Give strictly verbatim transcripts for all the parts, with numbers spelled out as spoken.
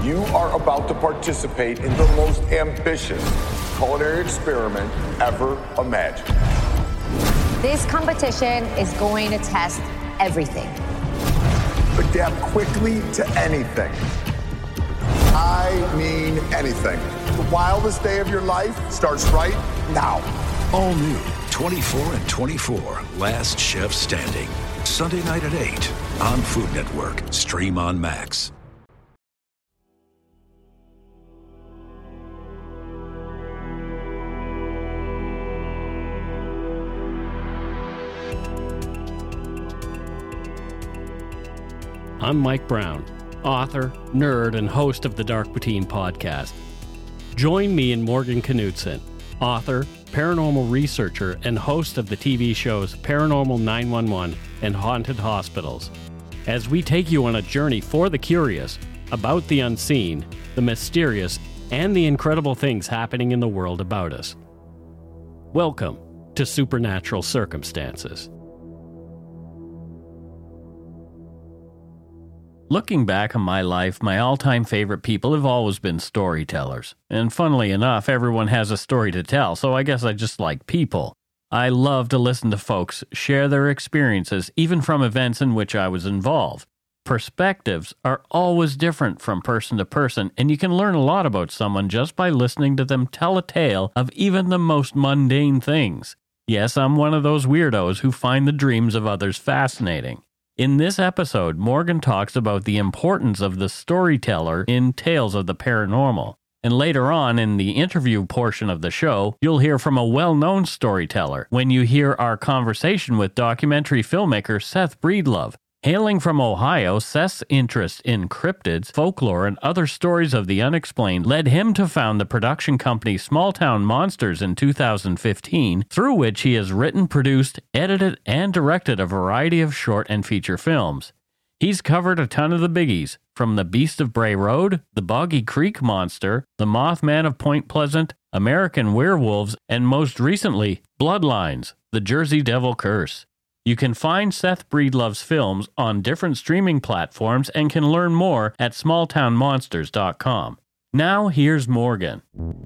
You are about to participate in the most ambitious culinary experiment ever imagined. This competition is going to test everything. Adapt quickly to anything. I mean anything. The wildest day of your life starts right now. All new, twenty-four and twenty-four, Last Chef Standing. Sunday night at eight on Food Network. Stream on Max. I'm Mike Brown, author, nerd, and host of the Dark Poutine podcast. Join me and Morgan Knudsen, author, paranormal researcher, and host of the T V shows Paranormal nine one one and Haunted Hospitals, as we take you on a journey for the curious about the unseen, the mysterious, and the incredible things happening in the world about us. Welcome to Supernatural Circumstances. Looking back on my life, my all-time favorite people have always been storytellers. And funnily enough, everyone has a story to tell, so I guess I just like people. I love to listen to folks share their experiences, even from events in which I was involved. Perspectives are always different from person to person, and you can learn a lot about someone just by listening to them tell a tale of even the most mundane things. Yes, I'm one of those weirdos who find the dreams of others fascinating. In this episode, Morgan talks about the importance of the storyteller in tales of the paranormal. And later on, in the interview portion of the show, you'll hear from a well-known storyteller when you hear our conversation with documentary filmmaker Seth Breedlove. Hailing from Ohio, Seth's interest in cryptids, folklore, and other stories of the unexplained led him to found the production company Small Town Monsters in two thousand fifteen, through which he has written, produced, edited, and directed a variety of short and feature films. He's covered a ton of the biggies, from The Beast of Bray Road, The Boggy Creek Monster, The Mothman of Point Pleasant, American Werewolves, and most recently, Bloodlines, The Jersey Devil Curse. You can find Seth Breedlove's films on different streaming platforms and can learn more at small town monsters dot com. Now, here's Morgan.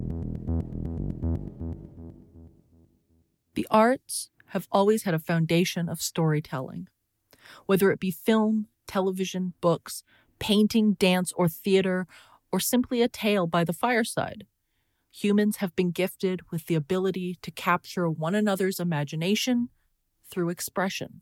The arts have always had a foundation of storytelling. Whether it be film, television, books, painting, dance, or theater, or simply a tale by the fireside, humans have been gifted with the ability to capture one another's imagination through expression.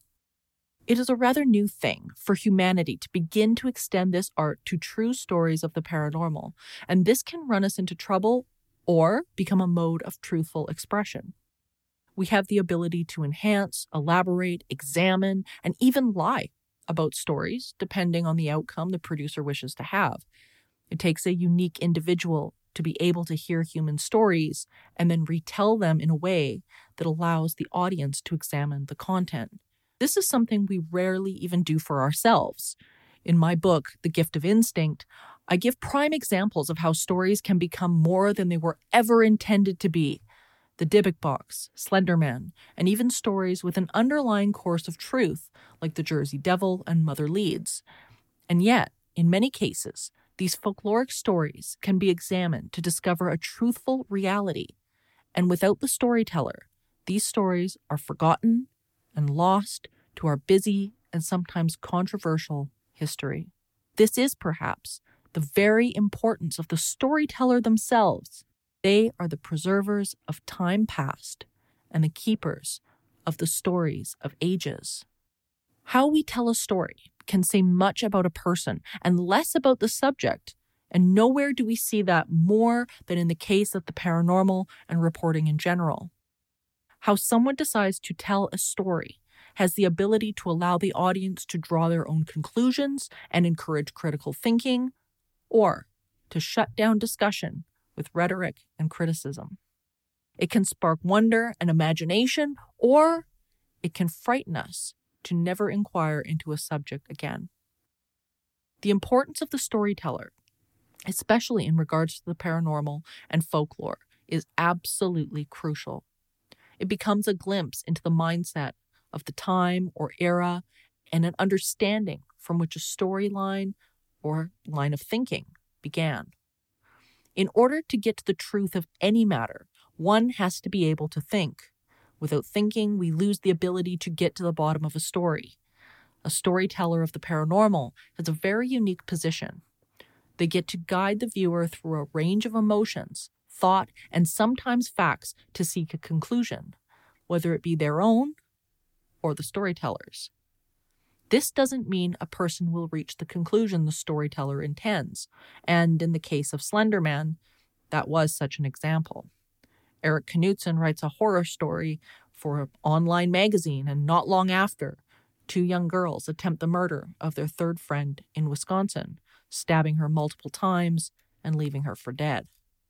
It is a rather new thing for humanity to begin to extend this art to true stories of the paranormal, and this can run us into trouble or become a mode of truthful expression. We have the ability to enhance, elaborate, examine, and even lie about stories, depending on the outcome the producer wishes to have. It takes a unique individual to be able to hear human stories and then retell them in a way that allows the audience to examine the content. This is something we rarely even do for ourselves. In my book, The Gift of Instinct, I give prime examples of how stories can become more than they were ever intended to be. The Dybbuk Box, Slender Man, and even stories with an underlying course of truth, like The Jersey Devil and Mother Leeds. And yet, in many cases, these folkloric stories can be examined to discover a truthful reality. And without the storyteller, these stories are forgotten and lost to our busy and sometimes controversial history. This is perhaps the very importance of the storyteller themselves. They are the preservers of time past and the keepers of the stories of ages. How we tell a story can say much about a person and less about the subject, and nowhere do we see that more than in the case of the paranormal and reporting in general. How someone decides to tell a story has the ability to allow the audience to draw their own conclusions and encourage critical thinking, or to shut down discussion with rhetoric and criticism. It can spark wonder and imagination, or it can frighten us to never inquire into a subject again. The importance of the storyteller, especially in regards to the paranormal and folklore, is absolutely crucial. It becomes a glimpse into the mindset of the time or era and an understanding from which a storyline or line of thinking began. In order to get to the truth of any matter, one has to be able to think. Without thinking, we lose the ability to get to the bottom of a story. A storyteller of the paranormal has a very unique position. They get to guide the viewer through a range of emotions, thought, and sometimes facts to seek a conclusion, whether it be their own or the storyteller's. This doesn't mean a person will reach the conclusion the storyteller intends, and in the case of Slender Man, that was such an example. Eric Knudsen writes a horror story for an online magazine, and not long after, two young girls attempt the murder of their third friend in Wisconsin, stabbing her multiple times and leaving her for dead.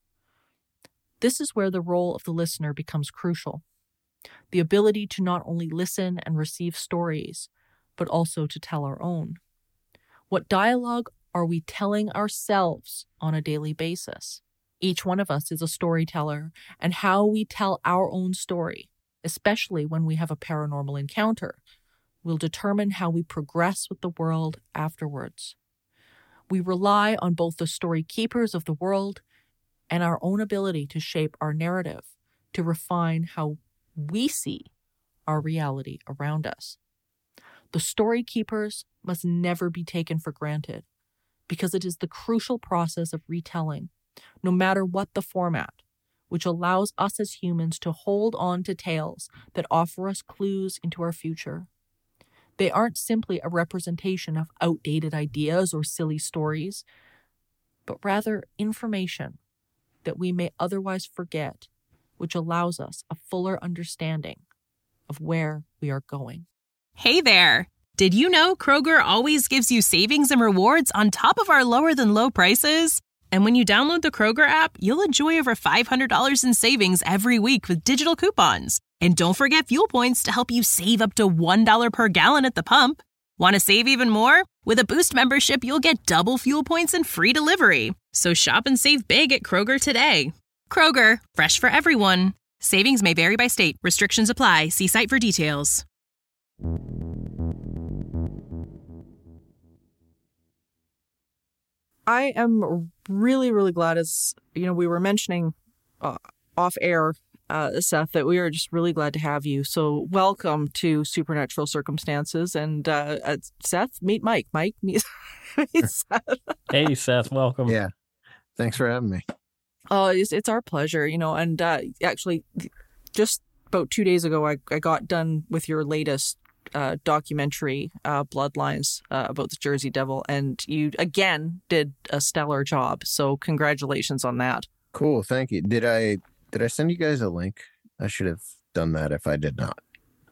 This is where the role of the listener becomes crucial. The ability to not only listen and receive stories, but also to tell our own. What dialogue are we telling ourselves on a daily basis? Each one of us is a storyteller, and how we tell our own story, especially when we have a paranormal encounter, will determine how we progress with the world afterwards. We rely on both the story keepers of the world and our own ability to shape our narrative, to refine how we see our reality around us. The story keepers must never be taken for granted, because it is the crucial process of retelling, no matter what the format, which allows us as humans to hold on to tales that offer us clues into our future. They aren't simply a representation of outdated ideas or silly stories, but rather information that we may otherwise forget, which allows us a fuller understanding of where we are going. Hey there! Did you know Kroger always gives you savings and rewards on top of our lower-than-low prices? And when you download the Kroger app, you'll enjoy over five hundred dollars in savings every week with digital coupons. And don't forget fuel points to help you save up to one dollar per gallon at the pump. Want to save even more? With a Boost membership, you'll get double fuel points and free delivery. So shop and save big at Kroger today. Kroger, fresh for everyone. Savings may vary by state. Restrictions apply. See site for details. I am really, really glad, as you know, we were mentioning uh, off air, uh, Seth, that we are just really glad to have you. So welcome to Supernatural Circumstances. And uh, uh, Seth, meet Mike. Mike, meet, meet Seth. Hey, Seth, welcome. Yeah. Thanks for having me. Oh, it's, it's our pleasure, you know, and uh, actually just about two days ago, I, I got done with your latest uh, documentary, uh, Bloodlines, uh, about the Jersey Devil. And you, again, did a stellar job. So congratulations on that. Cool. Thank you. Did I, did I send you guys a link? I should have done that if I did not.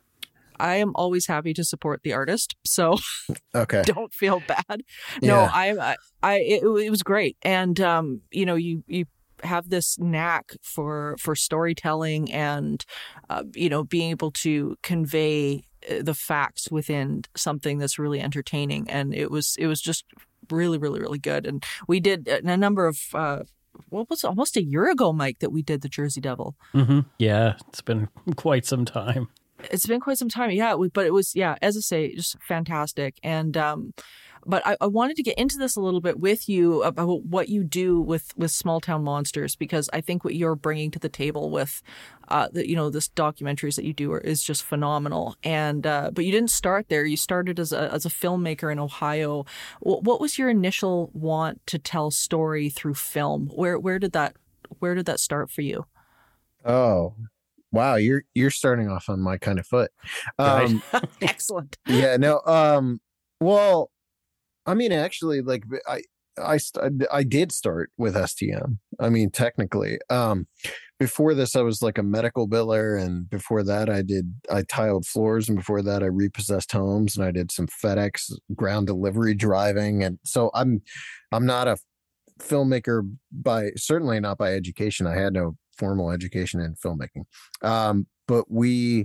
I am always happy to support the artist, so okay, don't feel bad. Yeah. No, I, I, I it, it was great, and um, you know, you you have this knack for for storytelling, and uh, you know, being able to convey the facts within something that's really entertaining, and it was it was just really, really, really good. And we did a number of. Uh, What was it, almost a year ago, Mike, that we did the Jersey Devil? Mm-hmm. Yeah, it's been quite some time. It's been quite some time, yeah. But it was, yeah, as I say, just fantastic. And um, but I, I wanted to get into this a little bit with you about what you do with with Small Town Monsters, because I think what you're bringing to the table with, uh, the, you know, this documentaries that you do are, is just phenomenal. And uh, but you didn't start there. You started as a as a filmmaker in Ohio. What, what was your initial want to tell story through film? Where where did that where did that start for you? Oh. Wow, you're you're starting off on my kind of foot. Um, Excellent. Yeah, no. Um, well, I mean, actually, like I, I, I did start with S T M. I mean, technically, um, before this, I was like a medical biller, and before that, I did I tiled floors, and before that, I repossessed homes, and I did some FedEx ground delivery driving, and so I'm, I'm not a filmmaker by certainly not by education. I had no formal education in filmmaking. Um, but we,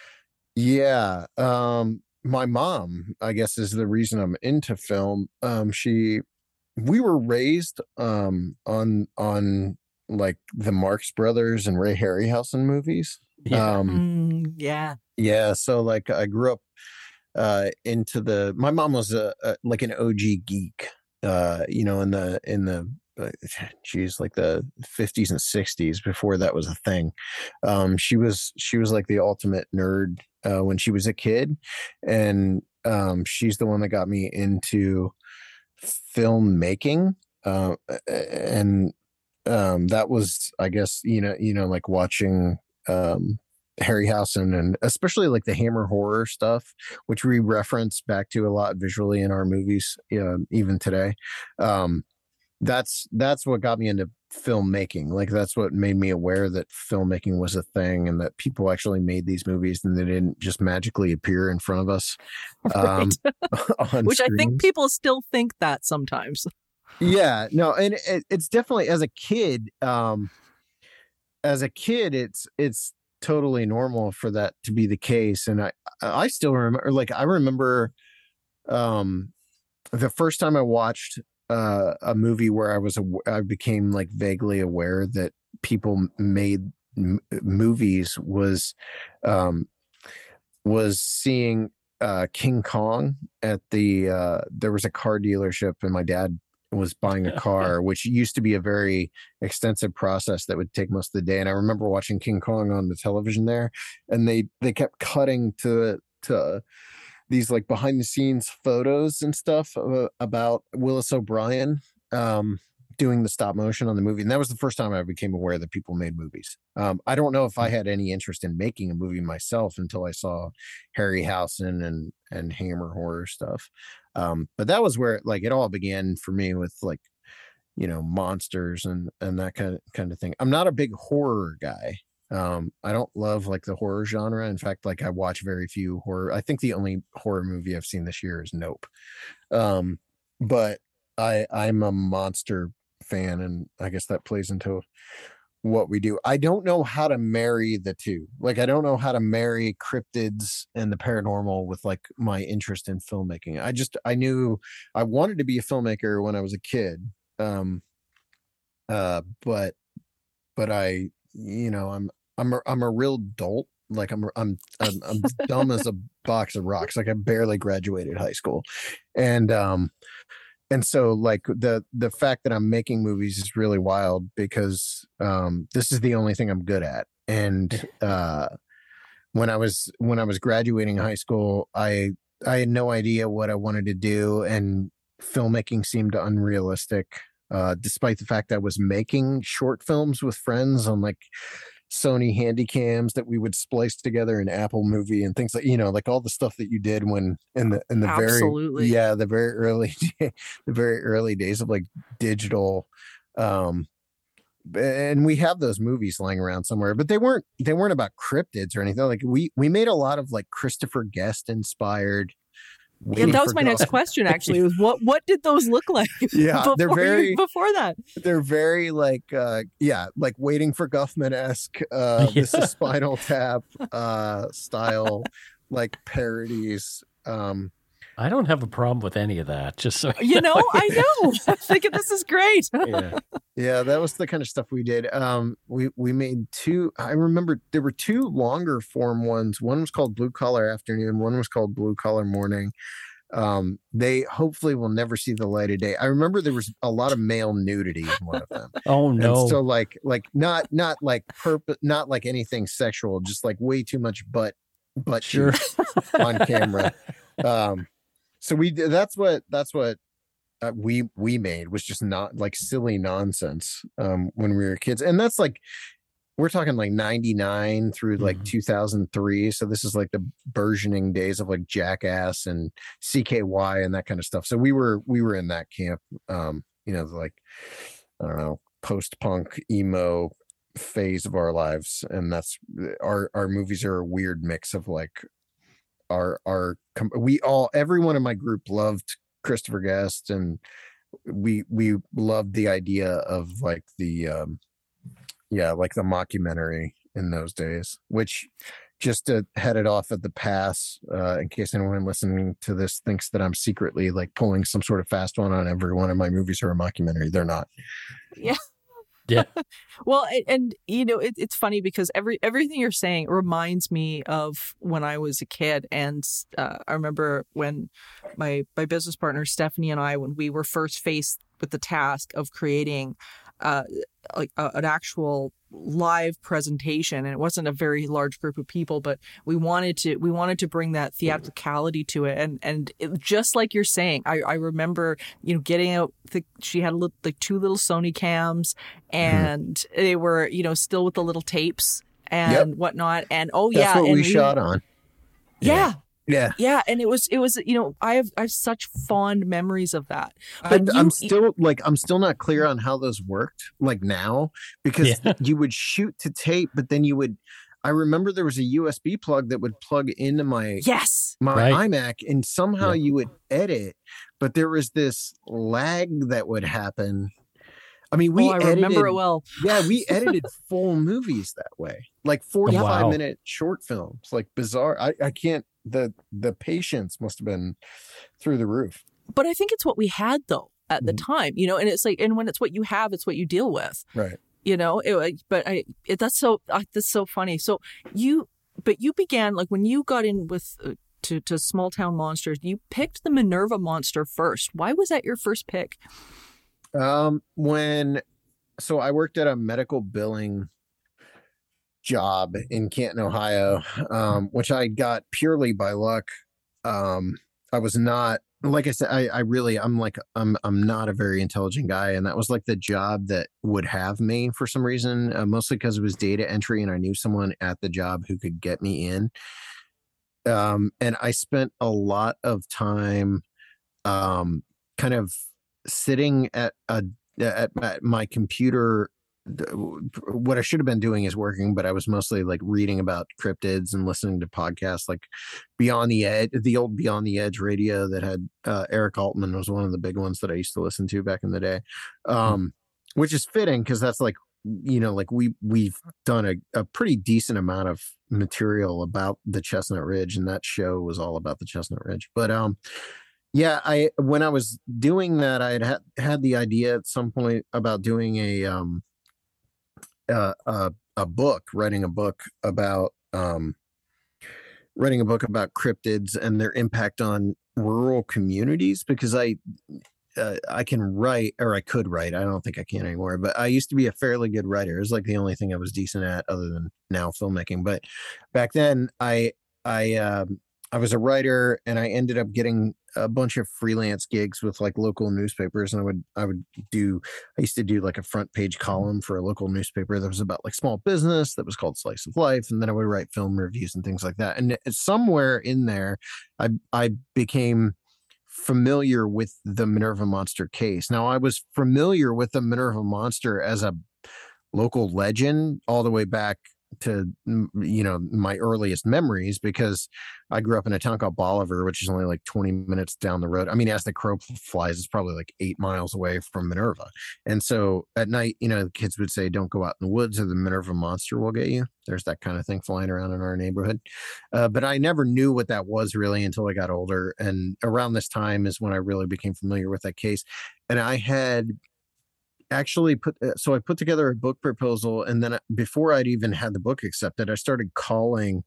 yeah, um, my mom, I guess, is the reason I'm into film. Um, she, we were raised, um, on, on like the Marx Brothers and Ray Harryhausen movies. Yeah. Um, mm, yeah. Yeah. So like I grew up, uh, into the, my mom was a, a like an O G geek. Uh, you know, in the in the geez, like the fifties and sixties before that was a thing. Um, she was she was like the ultimate nerd uh, when she was a kid, and um, she's the one that got me into filmmaking, uh, and um, that was, I guess, you know, you know, like watching um, Harryhausen and especially like the Hammer horror stuff, which we reference back to a lot visually in our movies, uh, even today. Um, that's that's what got me into filmmaking. Like that's what made me aware that filmmaking was a thing and that people actually made these movies and they didn't just magically appear in front of us. Um, right. Which screens. I think people still think that sometimes. Yeah, no, and it, it's definitely as a kid, um, as a kid, it's it's totally normal for that to be the case. And I I still remember, like I remember, um, the first time I watched Uh, a movie where I was, I became like vaguely aware that people made m- movies was, um, was seeing uh, King Kong at the, uh, there was a car dealership and my dad was buying a car, which used to be a very extensive process that would take most of the day. And I remember watching King Kong on the television there, and they, they kept cutting to, to, these like behind the scenes photos and stuff uh, about Willis O'Brien um, doing the stop motion on the movie. And that was the first time I became aware that people made movies. Um, I don't know if I had any interest in making a movie myself until I saw Harryhausen and, and Hammer horror stuff. Um, but that was where like it all began for me with like, you know, monsters and, and that kind of, kind of thing. I'm not a big horror guy. Um, I don't love like the horror genre. In fact, like I watch very few horror. I think the only horror movie I've seen this year is Nope. Um, but I, I'm a monster fan, and I guess that plays into what we do. I don't know how to marry the two. Like, I don't know how to marry cryptids and the paranormal with like my interest in filmmaking. I just, I knew I wanted to be a filmmaker when I was a kid. Um, uh, but, but I, you know, I'm, I'm a, I'm a real dolt. Like I'm, I'm, I'm, I'm dumb as a box of rocks. Like I barely graduated high school. And, um, and so like the, the fact that I'm making movies is really wild because, um, this is the only thing I'm good at. And, uh, when I was, when I was graduating high school, I, I had no idea what I wanted to do, and filmmaking seemed unrealistic. Uh, despite the fact that I was making short films with friends on like Sony Handycams that we would splice together in Apple Movie and things like, you know, like all the stuff that you did when in the in the Absolutely. very yeah the very early the very early days of like digital, um, and we have those movies lying around somewhere, but they weren't they weren't about cryptids or anything. Like we we made a lot of like Christopher Guest inspired. Yeah, that was my next question, actually, was what what did those look like? Yeah, before, they're very before that. They're very like uh yeah, like Waiting for Guffman-esque, uh Yeah. This is Spinal Tap uh style, like parodies. Um I don't have a problem with any of that. Just so You know, I know. I'm thinking this is great. yeah. yeah, that was the kind of stuff we did. Um we we made two, I remember there were two longer form ones. One was called Blue Collar Afternoon, one was called Blue Collar Morning. Um, they hopefully will never see the light of day. I remember there was a lot of male nudity in one of them. Oh no! And so like, like not not like purpose, not like anything sexual, just like way too much butt butt Sure. on camera. Um, so we that's what that's what uh, we we made was just not like silly nonsense. Um, when we were kids, and that's like. We're talking like ninety-nine through like mm-hmm. two thousand three. So this is like the burgeoning days of like Jackass and C K Y and that kind of stuff. So we were, we were in that camp, um, you know, like, I don't know, post-punk emo phase of our lives. And that's our, our movies are a weird mix of like our, our, we all, everyone in my group loved Christopher Guest, and we, we loved the idea of like the, um, yeah, like the mockumentary in those days, which just to head it off at the pass, uh, in case anyone listening to this thinks that I'm secretly like pulling some sort of fast one on every one of my movies or a mockumentary. They're not. Yeah. Yeah. Well, and, and you know, it, it's funny because every everything you're saying reminds me of when I was a kid. And uh, I remember when my my business partner, Stephanie, and I, when we were first faced with the task of creating uh, like a, an actual live presentation, and it wasn't a very large group of people, but we wanted to we wanted to bring that theatricality to it, and and it, just like you're saying, I, I remember you know getting out the, she had a little, like two little Sony cams, and mm-hmm. they were you know still with the little tapes and yep. whatnot, and oh That's yeah, what and we, we shot on. Yeah. Yeah. Yeah. And it was, it was, you know, I have, I have such fond memories of that. But I'm, you, I'm still like, I'm still not clear on how those worked like now, because yeah. you would shoot to tape, but then you would, I remember there was a U S B plug that would plug into my, yes, my right. iMac, and somehow yeah. you would edit, but there was this lag that would happen. I mean, we oh, I edited, remember it well. Yeah, we edited full movies that way, like forty-five wow. minute short films, like bizarre. I, I can't, the, the patience must have been through the roof. But I think it's what we had though at the mm-hmm. time, you know, and it's like, and when it's what you have, it's what you deal with. Right. You know, it, but I, it, that's so, uh, that's so funny. So you, but you began like when you got in with, uh, to, to Small Town Monsters, you picked the Minerva monster first. Why was that your first pick? Um, when, so I worked at a medical billing job in Canton, Ohio, um, which I got purely by luck. Um, I was not, like I said, I, I really, I'm like, I'm, I'm not a very intelligent guy. And that was like the job that would have me for some reason, uh, mostly because it was data entry and I knew someone at the job who could get me in. Um, and I spent a lot of time, um, kind of sitting at a at, at my computer. What I should have been doing is working, but I was mostly like reading about cryptids and listening to podcasts like Beyond the Edge, the old Beyond the Edge radio that had uh, Eric Altman was one of the big ones that I used to listen to back in the day, um, mm-hmm. which is fitting because that's like, you know, like we we've done a, a pretty decent amount of material about the Chestnut Ridge, and that show was all about the Chestnut Ridge. But um, yeah, I when I was doing that, I had had, had the idea at some point about doing a um. Uh, uh, a book, writing a book about um, writing a book about cryptids and their impact on rural communities, because I uh, I can write, or I could write. I don't think I can anymore, but I used to be a fairly good writer. It was like the only thing I was decent at, other than now filmmaking. But back then, I I um, I was a writer, and I ended up getting a bunch of freelance gigs with like local newspapers. And I would, I would do, I used to do like a front page column for a local newspaper that was about like small business that was called Slice of Life. And then I would write film reviews and things like that. And somewhere in there, I, I became familiar with the Minerva Monster case. Now I was familiar with the Minerva Monster as a local legend all the way back to, you know, my earliest memories, because I grew up in a town called Bolivar, which is only like twenty minutes down the road. I mean, as the crow flies, it's probably like eight miles away from Minerva. And so at night, you know, the kids would say, don't go out in the woods or the Minerva Monster will get you. There's that kind of thing flying around in our neighborhood. Uh, but I never knew what that was really until I got older. And around this time is when I really became familiar with that case. And I had actually put, so I put together a book proposal, and then before I'd even had the book accepted, I started calling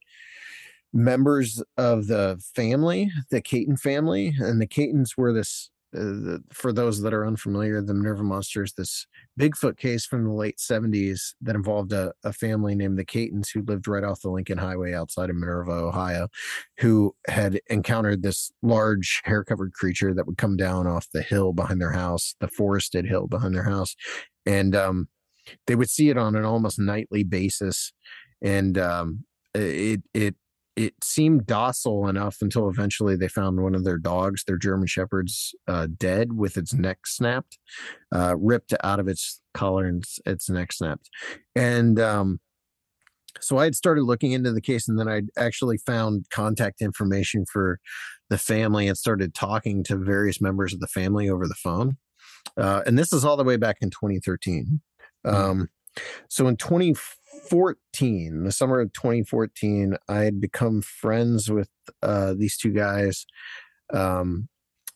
members of the family, the Caton family. And the Catons were this, uh, the, for those that are unfamiliar, the Minerva Monster is this Bigfoot case from the late seventies that involved a, a family named the Catons who lived right off the Lincoln Highway outside of Minerva, Ohio, who had encountered this large hair-covered creature that would come down off the hill behind their house, the forested hill behind their house. And um, they would see it on an almost nightly basis. And um, it, it, it seemed docile enough until eventually they found one of their dogs, their German Shepherds, uh, dead with its neck snapped, uh, ripped out of its collar and its, its neck snapped. And um, so I had started looking into the case, and then I actually found contact information for the family and started talking to various members of the family over the phone. Uh, and this is all the way back in twenty thirteen. Um, so in twenty fourteen, the summer of twenty fourteen, I had become friends with uh, these two guys um,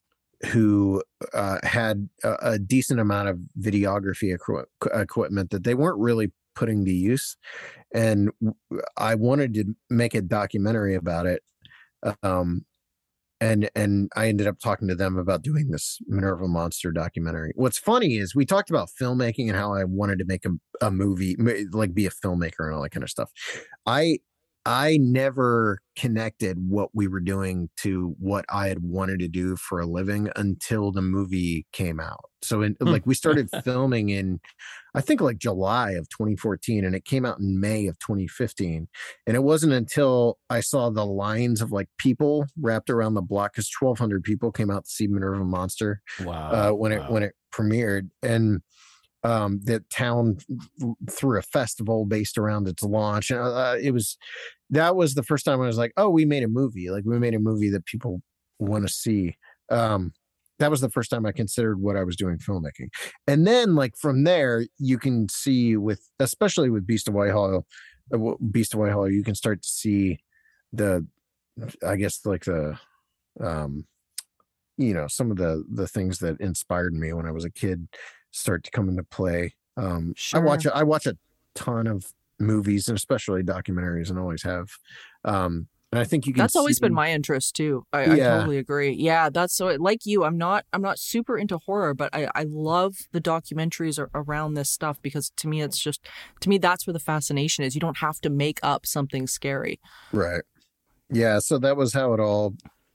who uh, had a, a decent amount of videography equi- equipment that they weren't really putting to use. And I wanted to make a documentary about it. Um, and and I ended up talking to them about doing this Minerva Monster documentary. What's funny is we talked about filmmaking and how I wanted to make a, a movie, like be a filmmaker and all that kind of stuff. I I never connected what we were doing to what I had wanted to do for a living until the movie came out. So in, like we started filming in, I think like July of twenty fourteen, and it came out in May of twenty fifteen. And it wasn't until I saw the lines of like people wrapped around the block, because twelve hundred people came out to see Minerva Monster. Wow. Uh, when wow. it when it premiered, and um, the town threw a festival based around its launch. And uh, it was that was the first time I was like, oh, we made a movie. Like we made a movie that people want to see. Um, that was the first time I considered what I was doing filmmaking. And then like from there, you can see with, especially with Beast of Whitehall, uh, Beast of Whitehall, you can start to see the, I guess like the, um, you know, some of the, the things that inspired me when I was a kid start to come into play. Um, sure. I watch, I watch a ton of movies and especially documentaries, and always have. Um, And I think you can That's always see, been my interest too. I, yeah. I totally agree. Yeah, that's so like you, I'm not I'm not super into horror, but I, I love the documentaries are, around this stuff, because to me it's just to me that's where the fascination is. You don't have to make up something scary. Right. Yeah, so that was how it all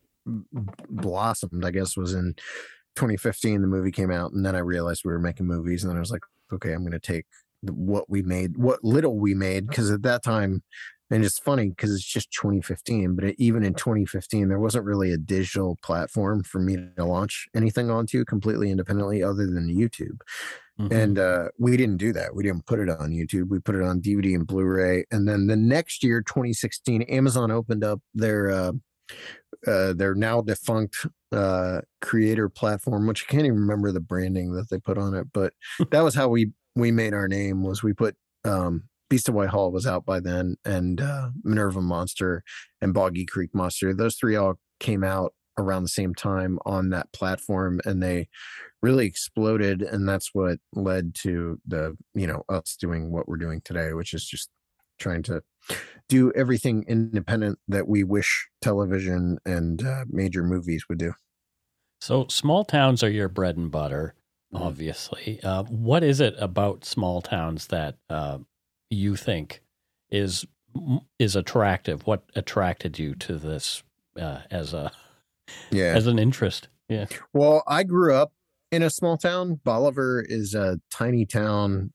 blossomed, I guess, was in twenty fifteen the movie came out, and then I realized we were making movies, and then I was like, okay, I'm going to take what we made, what little we made, because at that time, and it's funny because it's just twenty fifteen, but it, even in twenty fifteen, there wasn't really a digital platform for me to launch anything onto completely independently other than YouTube. Mm-hmm. And uh, we didn't do that. We didn't put it on YouTube. We put it on D V D and Blu-ray. And then the next year, twenty sixteen, Amazon opened up their uh, uh, their now defunct uh, creator platform, which I can't even remember the branding that they put on it. But that was how we we made our name, was we put um, Beast of Whitehall was out by then, and uh, Minerva Monster and Boggy Creek Monster. Those three all came out around the same time on that platform, and they really exploded. And that's what led to the, you know, us doing what we're doing today, which is just trying to do everything independent that we wish television and uh, major movies would do. So small towns are your bread and butter, obviously. Uh, what is it about small towns that uh, you think is is attractive? What attracted you to this uh, as a yeah as an interest? Yeah. Well, I grew up in a small town. Bolivar is a tiny town.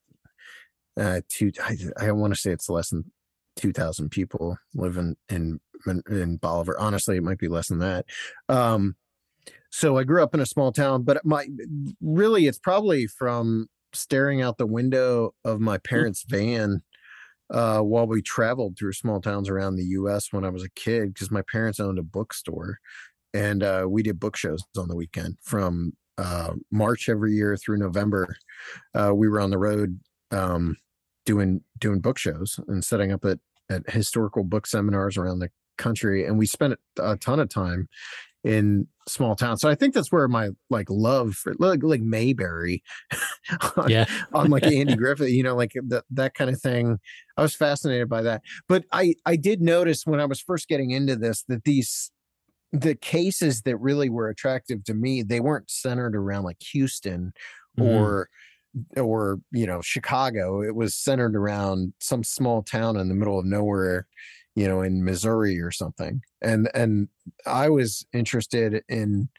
Uh, two, I, I want to say it's less than two thousand people living in, in in Bolivar. Honestly, it might be less than that. Um, so I grew up in a small town, but my really it's probably from staring out the window of my parents' van uh, while we traveled through small towns around the U S when I was a kid, because my parents owned a bookstore, and uh, we did book shows on the weekend from uh, March every year through November. Uh, we were on the road um, doing doing book shows and setting up at, at historical book seminars around the country, and we spent a ton of time in small towns. So I think that's where my like love for like, like Mayberry on, yeah. on like Andy Griffith, you know, like that, that kind of thing. I was fascinated by that. But I, I did notice when I was first getting into this, that these, the cases that really were attractive to me, they weren't centered around like Houston mm-hmm. or, or, you know, Chicago. It was centered around some small town in the middle of nowhere, you know, in Missouri or something. And, and I was interested in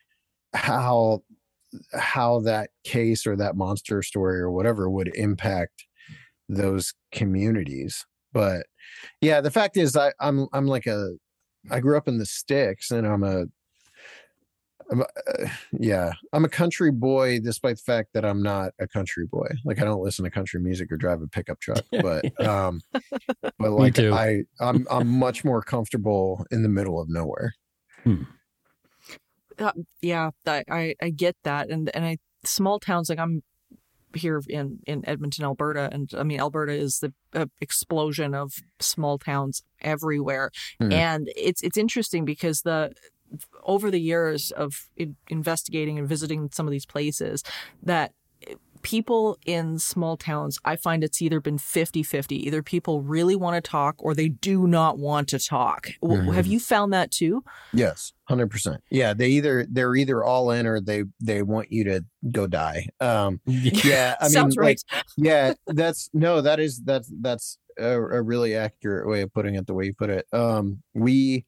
how, how that case or that monster story or whatever would impact those communities. But yeah, the fact is I, I'm, I'm like a, I grew up in the sticks, and I'm a, I'm a uh, yeah, I'm a country boy, despite the fact that I'm not a country boy. Like I don't listen to country music or drive a pickup truck, but, um, but like I, I'm, I'm much more comfortable in the middle of nowhere. Hmm. Uh, yeah, I, I, I get that. And, and I, small towns, like I'm here in, in Edmonton, Alberta. And I mean, Alberta is the uh, explosion of small towns everywhere. Hmm. And it's, it's interesting because the, over the years of investigating and visiting some of these places, that people in small towns, I find it's either been fifty-fifty. Either people really want to talk or they do not want to talk. Mm-hmm. Have you found that too? Yes, one hundred percent. Yeah, they either they're either all in or they they want you to go die. Um, yeah, I mean, Sounds right. Like, yeah, that's no, that is that's that's a, a really accurate way of putting it. The way you put it, um, we.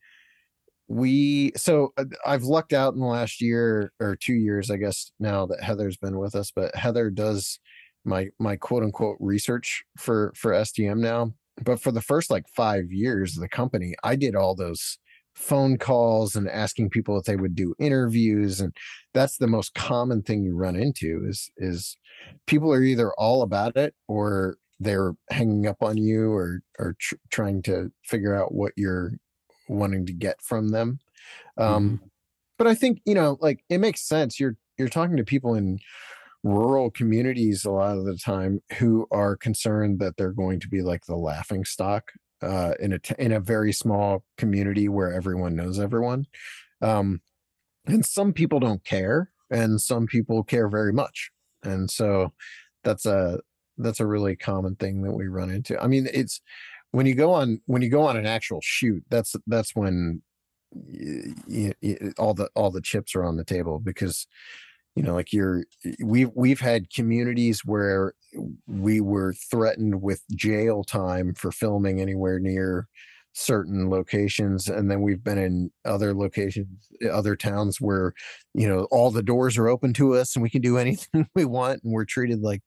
We so I've lucked out in the last year or two years, I guess, now that Heather's been with us. But Heather does my my quote unquote research for for S T M now. But for the first like five years of the company, I did all those phone calls and asking people if they would do interviews, and that's the most common thing you run into is is people are either all about it or they're hanging up on you or or tr- trying to figure out what you're wanting to get from them. Um, mm-hmm. But I think, you know, like it makes sense. You're, you're talking to people in rural communities a lot of the time who are concerned that they're going to be like the laughing stock uh, in a, t- in a very small community where everyone knows everyone. Um, and some people don't care and some people care very much. And so that's a, that's a really common thing that we run into. I mean, it's, When you go on when you go on an actual shoot, that's that's when you, you, you, all the all the chips are on the table because, you know, like you're we've we've had communities where we were threatened with jail time for filming anywhere near certain locations, and then we've been in other locations, other towns where, you know, all the doors are open to us and we can do anything we want and we're treated like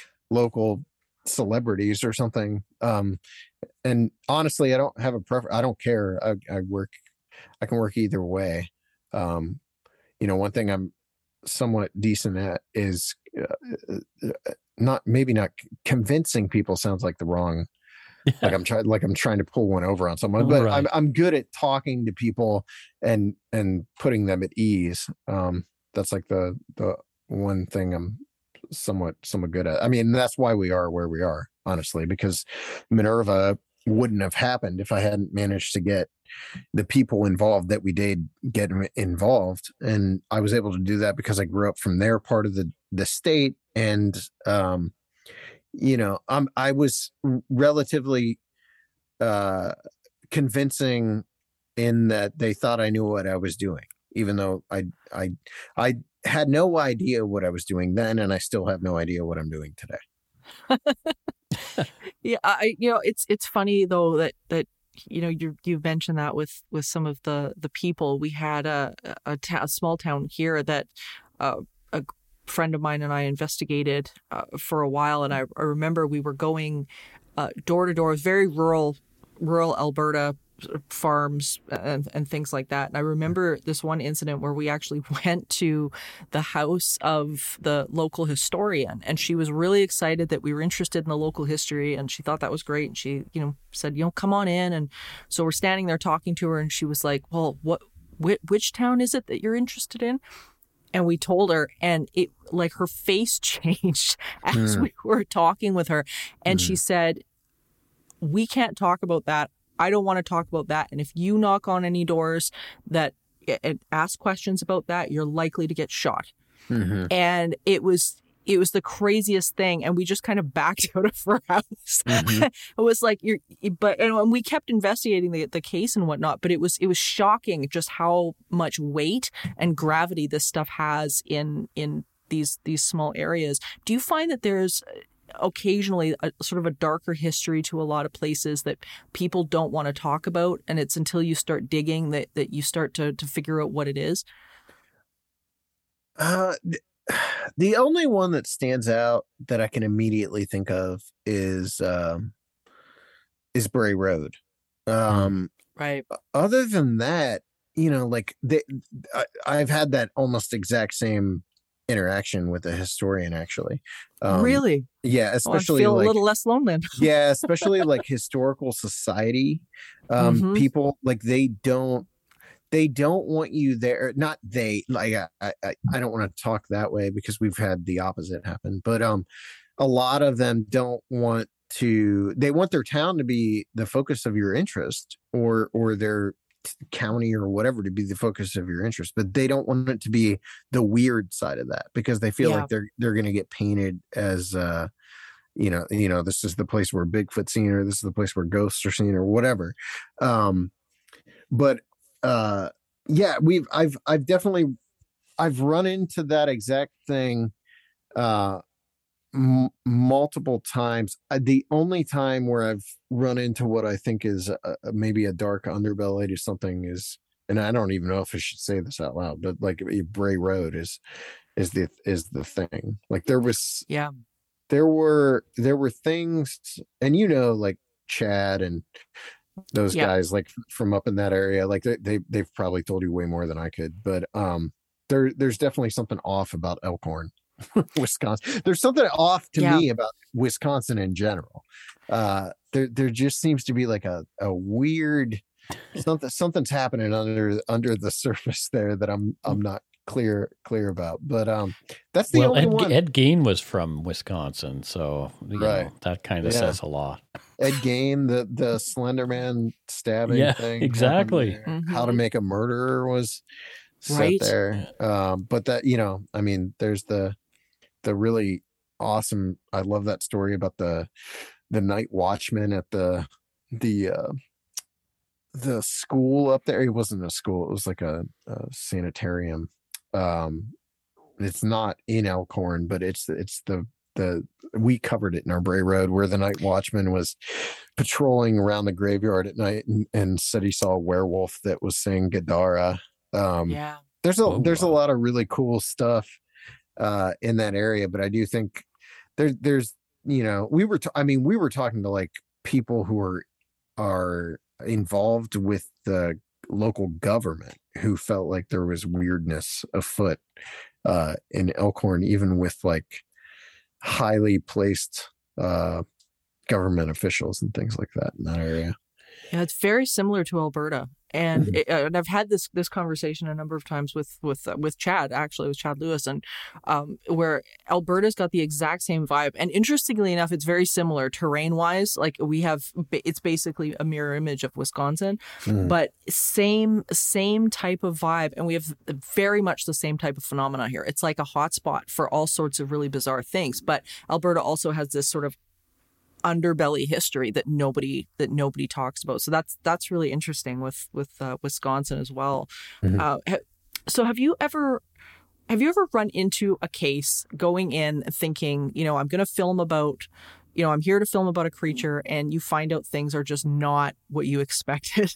local celebrities or something. Um, and honestly, I don't have a preference. I don't care. I, I work, I can work either way. Um, you know, one thing I'm somewhat decent at is uh, not, maybe not convincing people sounds like the wrong, yeah. like I'm trying, like I'm trying to pull one over on someone, but right. I'm, I'm good at talking to people and, and putting them at ease. Um, that's like the, the one thing I'm somewhat somewhat good at. I mean, that's why we are where we are, honestly, because Minerva wouldn't have happened if I hadn't managed to get the people involved that we did get involved. And I was able to do that because I grew up from their part of the the state, and um you know, I'm I was relatively uh convincing in that they thought I knew what I was doing, even though I I I had no idea what I was doing then, and I still have no idea what I'm doing today. yeah, I you know it's it's funny though that that you know you you mentioned that with with some of the the people. We had a a, ta- a small town here that uh, a friend of mine and I investigated uh, for a while, and I, I remember we were going uh, door to door. It was very rural, rural Alberta. Farms and, and things like that. And I remember this one incident where we actually went to the house of the local historian, and she was really excited that we were interested in the local history, and she thought that was great. And she, you know, said, you know, come on in. And so we're standing there talking to her, and she was like, well, what, which, which town is it that you're interested in? And we told her, and it like her face changed as mm. we were talking with her. And mm. she said, we can't talk about that. I don't want to talk about that. And if you knock on any doors that and ask questions about that, you're likely to get shot. Mm-hmm. And it was it was the craziest thing. And we just kind of backed out of her house. Mm-hmm. It was like you're but and we kept investigating the, the case and whatnot. But it was it was shocking just how much weight and gravity this stuff has in in these these small areas. Do you find that there's occasionally a sort of a darker history to a lot of places that people don't want to talk about, and it's until you start digging that, that you start to, to figure out what it is? Uh, the only one that stands out that I can immediately think of is um, is Bray Road. Um, right. Other than that, you know, like they, I, I've had that almost exact same interaction with a historian, actually. Um, really? Yeah, especially oh, I feel like, a little less lonely. yeah, especially like historical society um, mm-hmm. people. Like they don't, they don't want you there. Not they. Like I, I, I don't want to talk that way because we've had the opposite happen. But um, a lot of them don't want to. They want their town to be the focus of your interest, or or their county or whatever to be the focus of your interest, but they don't want it to be the weird side of that because they feel Yeah. like they're they're going to get painted as uh you know you know this is the place where Bigfoot's seen, or this is the place where ghosts are seen, or whatever. Um but uh yeah, we've I've I've definitely I've run into that exact thing uh m- multiple times. Uh, the only time where I've run into what I think is a, a- maybe a dark underbelly to something is, and I don't even know if I should say this out loud, but like Bray Road is is the is the thing. Like there was Yeah. there were there were things, and you know, like Chad and those Yeah. guys like from up in that area, like they, they they've probably told you way more than I could, but um there there's definitely something off about Elkhorn, Wisconsin. There's something off to Yeah. me about Wisconsin in general. Uh there there just seems to be like a a weird something something's happening under under the surface there that I'm I'm not clear clear about. But um that's the Well, only Ed, one. Ed Gein was from Wisconsin, so you Right. know, that kind of Yeah. says a lot. Ed Gein, the the Slender Man stabbing Yeah, thing. exactly. happened there. How to Make a Murderer was set Right. there. Um, but that, you know, I mean, there's the the really awesome. I love that story about the the night watchman at the the uh, the school up there. It wasn't a school. It was like a, a sanitarium. Um, it's not in Elkhorn, but it's it's the the we covered it in our Bray Road, where the night watchman was patrolling around the graveyard at night and, and said he saw a werewolf that was saying Gadara. Um, Yeah. there's a Oh, there's a wow. lot of really cool stuff uh, in that area, but I do think there there's you know we were t- I mean we were talking to like people who are are involved with the local government who felt like there was weirdness afoot uh, in Elkhorn, even with like highly placed uh, government officials and things like that in that area. Yeah, it's very similar to Alberta, and, Mhm. it, uh, and I've had this this conversation a number of times with with uh, with Chad, actually with Chad Lewis, and um, where Alberta's got the exact same vibe. And interestingly enough, it's very similar terrain wise. Like we have, it's basically a mirror image of Wisconsin, Mhm. but same same type of vibe, and we have very much the same type of phenomena here. It's like a hotspot for all sorts of really bizarre things. But Alberta also has this sort of underbelly history that nobody that nobody talks about. So that's that's really interesting with with uh, Wisconsin as well. Mhm. Uh, ha- so have you ever have you ever run into a case going in thinking, you know, I'm going to film about, you know, I'm here to film about a creature, and you find out things are just not what you expected?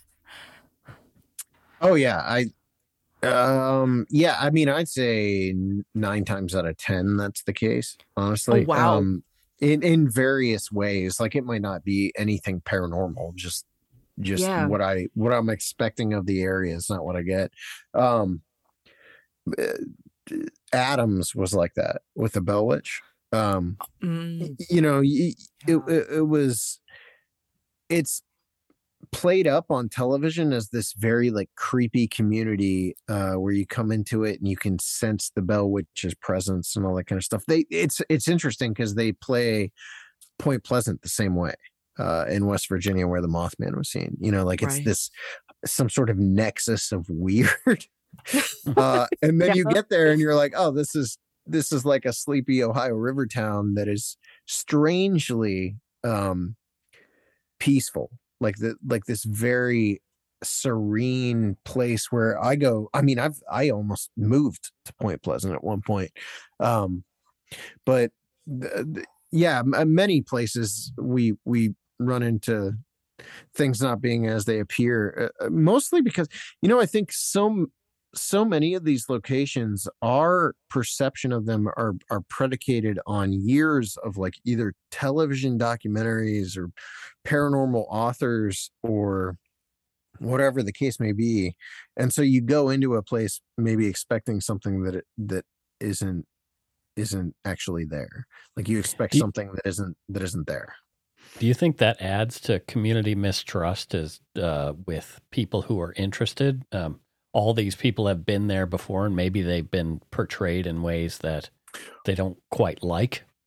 Oh yeah, I um yeah, I mean I'd say nine times out of ten that's the case, honestly. Oh, wow. Um in in various ways. Like it might not be anything paranormal, just just Yeah. what I what I'm expecting of the area is not what I get. Um uh, Adams was like that with the Bell Witch. Um Mm, you know, y- it, Yeah. it, it was it's played up on television as this very like creepy community uh where you come into it and you can sense the Bell Witch's presence and all that kind of stuff. They it's it's interesting because they play Point Pleasant the same way uh in West Virginia where the Mothman was seen. You know, like it's Right. this some sort of nexus of weird. uh and then you Yeah. get there and you're like, oh, this is this is like a sleepy Ohio river town that is strangely um peaceful, like the like this very serene place where I go. I mean, I've I almost moved to Point Pleasant at one point, um but th- th- yeah, m- many places we we run into things not being as they appear, uh, uh, mostly because you know I think so so many of these locations, our perception of them are are predicated on years of like either television documentaries or paranormal authors or whatever the case may be. And so you go into a place maybe expecting something that it, that isn't isn't actually there. Like you expect Do you- something that isn't that isn't there. Do you think that adds to community mistrust as uh, with people who are interested? Um, all these people have been there before, and maybe they've been portrayed in ways that they don't quite like.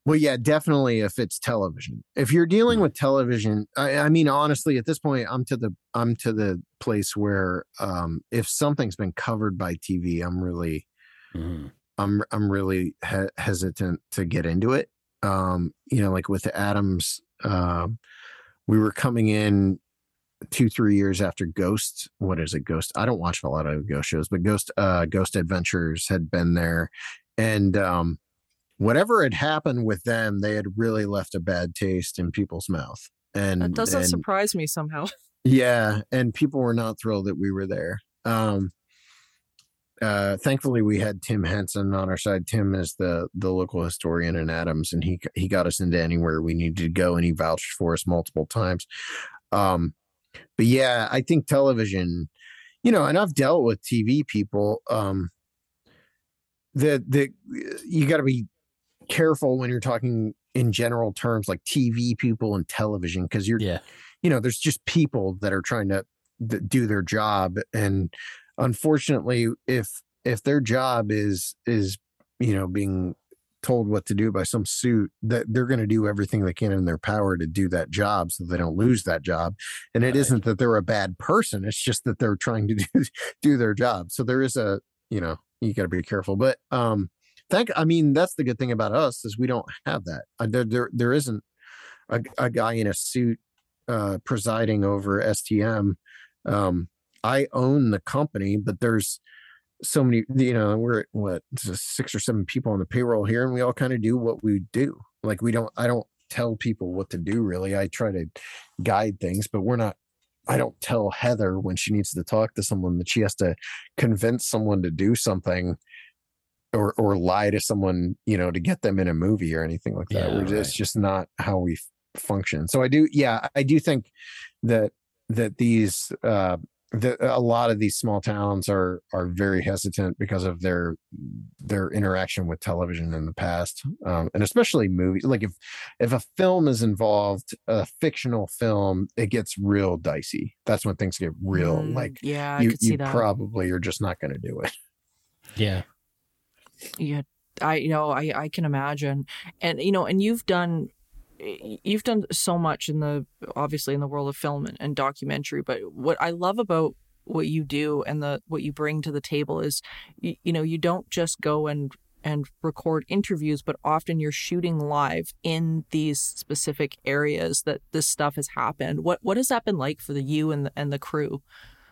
Well, yeah, definitely if it's television. If you're dealing with television, I, I mean, honestly, at this point, I'm to the I'm to the place where um, if something's been covered by T V, I'm really mm-hmm. I'm I'm really he- hesitant to get into it. Um, you know, like with the Addams, uh, we were coming in two three years after Ghost. What is it, Ghost? I don't watch a lot of Ghost shows, but Ghost uh, Ghost Adventures had been there, and um, whatever had happened with them, they had really left a bad taste in people's mouth. And that doesn't and, surprise me somehow. Yeah. And people were not thrilled that we were there. Um, uh, thankfully we had Tim Henson on our side. Tim is the, the local historian in Addams, and he, he got us into anywhere we needed to go, and he vouched for us multiple times. Um, but yeah, I think television, you know, and I've dealt with T V people, um, the, the, you gotta be careful when you're talking in general terms, like T V people and television, because you're, yeah. you know, there's just people that are trying to th- do their job, and unfortunately, if if their job is is you know being told what to do by some suit, that they're going to do everything they can in their power to do that job so they don't lose that job. And it right. isn't that they're a bad person; it's just that they're trying to do do their job. So there is a you know you got to be careful, but um. Thank, I mean, that's the good thing about us is we don't have that. Uh, there, there, there isn't a, a guy in a suit uh, presiding over S T M. Um, I own the company, but there's so many, you know, we're what six or seven people on the payroll here, and we all kind of do what we do. Like we don't, I don't tell people what to do really. I try to guide things, but we're not. I don't tell Heather when she needs to talk to someone that she has to convince someone to do something. Or, or lie to someone, you know, to get them in a movie or anything like that. Yeah, We're right. It's just not how we f- function. So I do, yeah, I do think that that these, uh, that a lot of these small towns are are very hesitant because of their their interaction with television in the past, um, and especially movies. Like if if a film is involved, a fictional film, it gets real dicey. That's when things get real. Mm, like yeah, I you, could see you that. probably are just not going to do it. Yeah. Yeah, I you know I, I can imagine, and you know, and you've done you've done so much in the obviously in the world of film and, and documentary. But what I love about what you do and the what you bring to the table is you, you know you don't just go and and record interviews, but often you're shooting live in these specific areas that this stuff has happened. What what has that been like for the you and the, and the crew?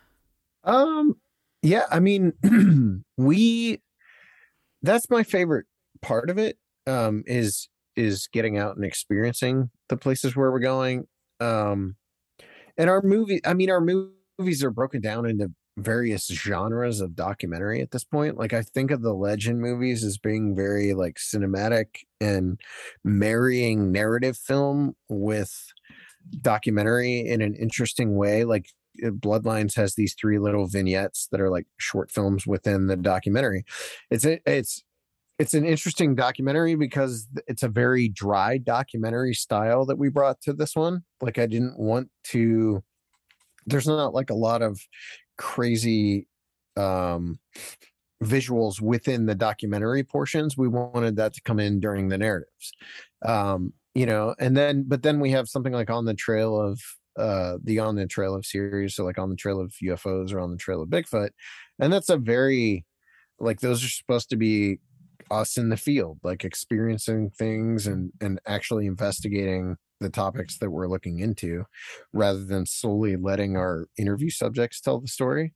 Um, yeah, I mean, we. That's my favorite part of it, um, is is getting out and experiencing the places where we're going. Um, and our movie, I mean, our movies are broken down into various genres of documentary at this point. Like I think of the Legend movies as being very like cinematic and marrying narrative film with documentary in an interesting way. Like Bloodlines has these three little vignettes that are like short films within the documentary. It's a, it's it's an interesting documentary because it's a very dry documentary style that we brought to this one. Like I didn't want to. There's not like a lot of crazy um, visuals within the documentary portions. We wanted that to come in during the narratives, um, you know. And then, but then we have something like On the Trail of. Uh, the On the Trail of series, so like On the Trail of U F Os or On the Trail of Bigfoot, and that's a very like those are supposed to be us in the field, like experiencing things and and actually investigating the topics that we're looking into, rather than solely letting our interview subjects tell the story.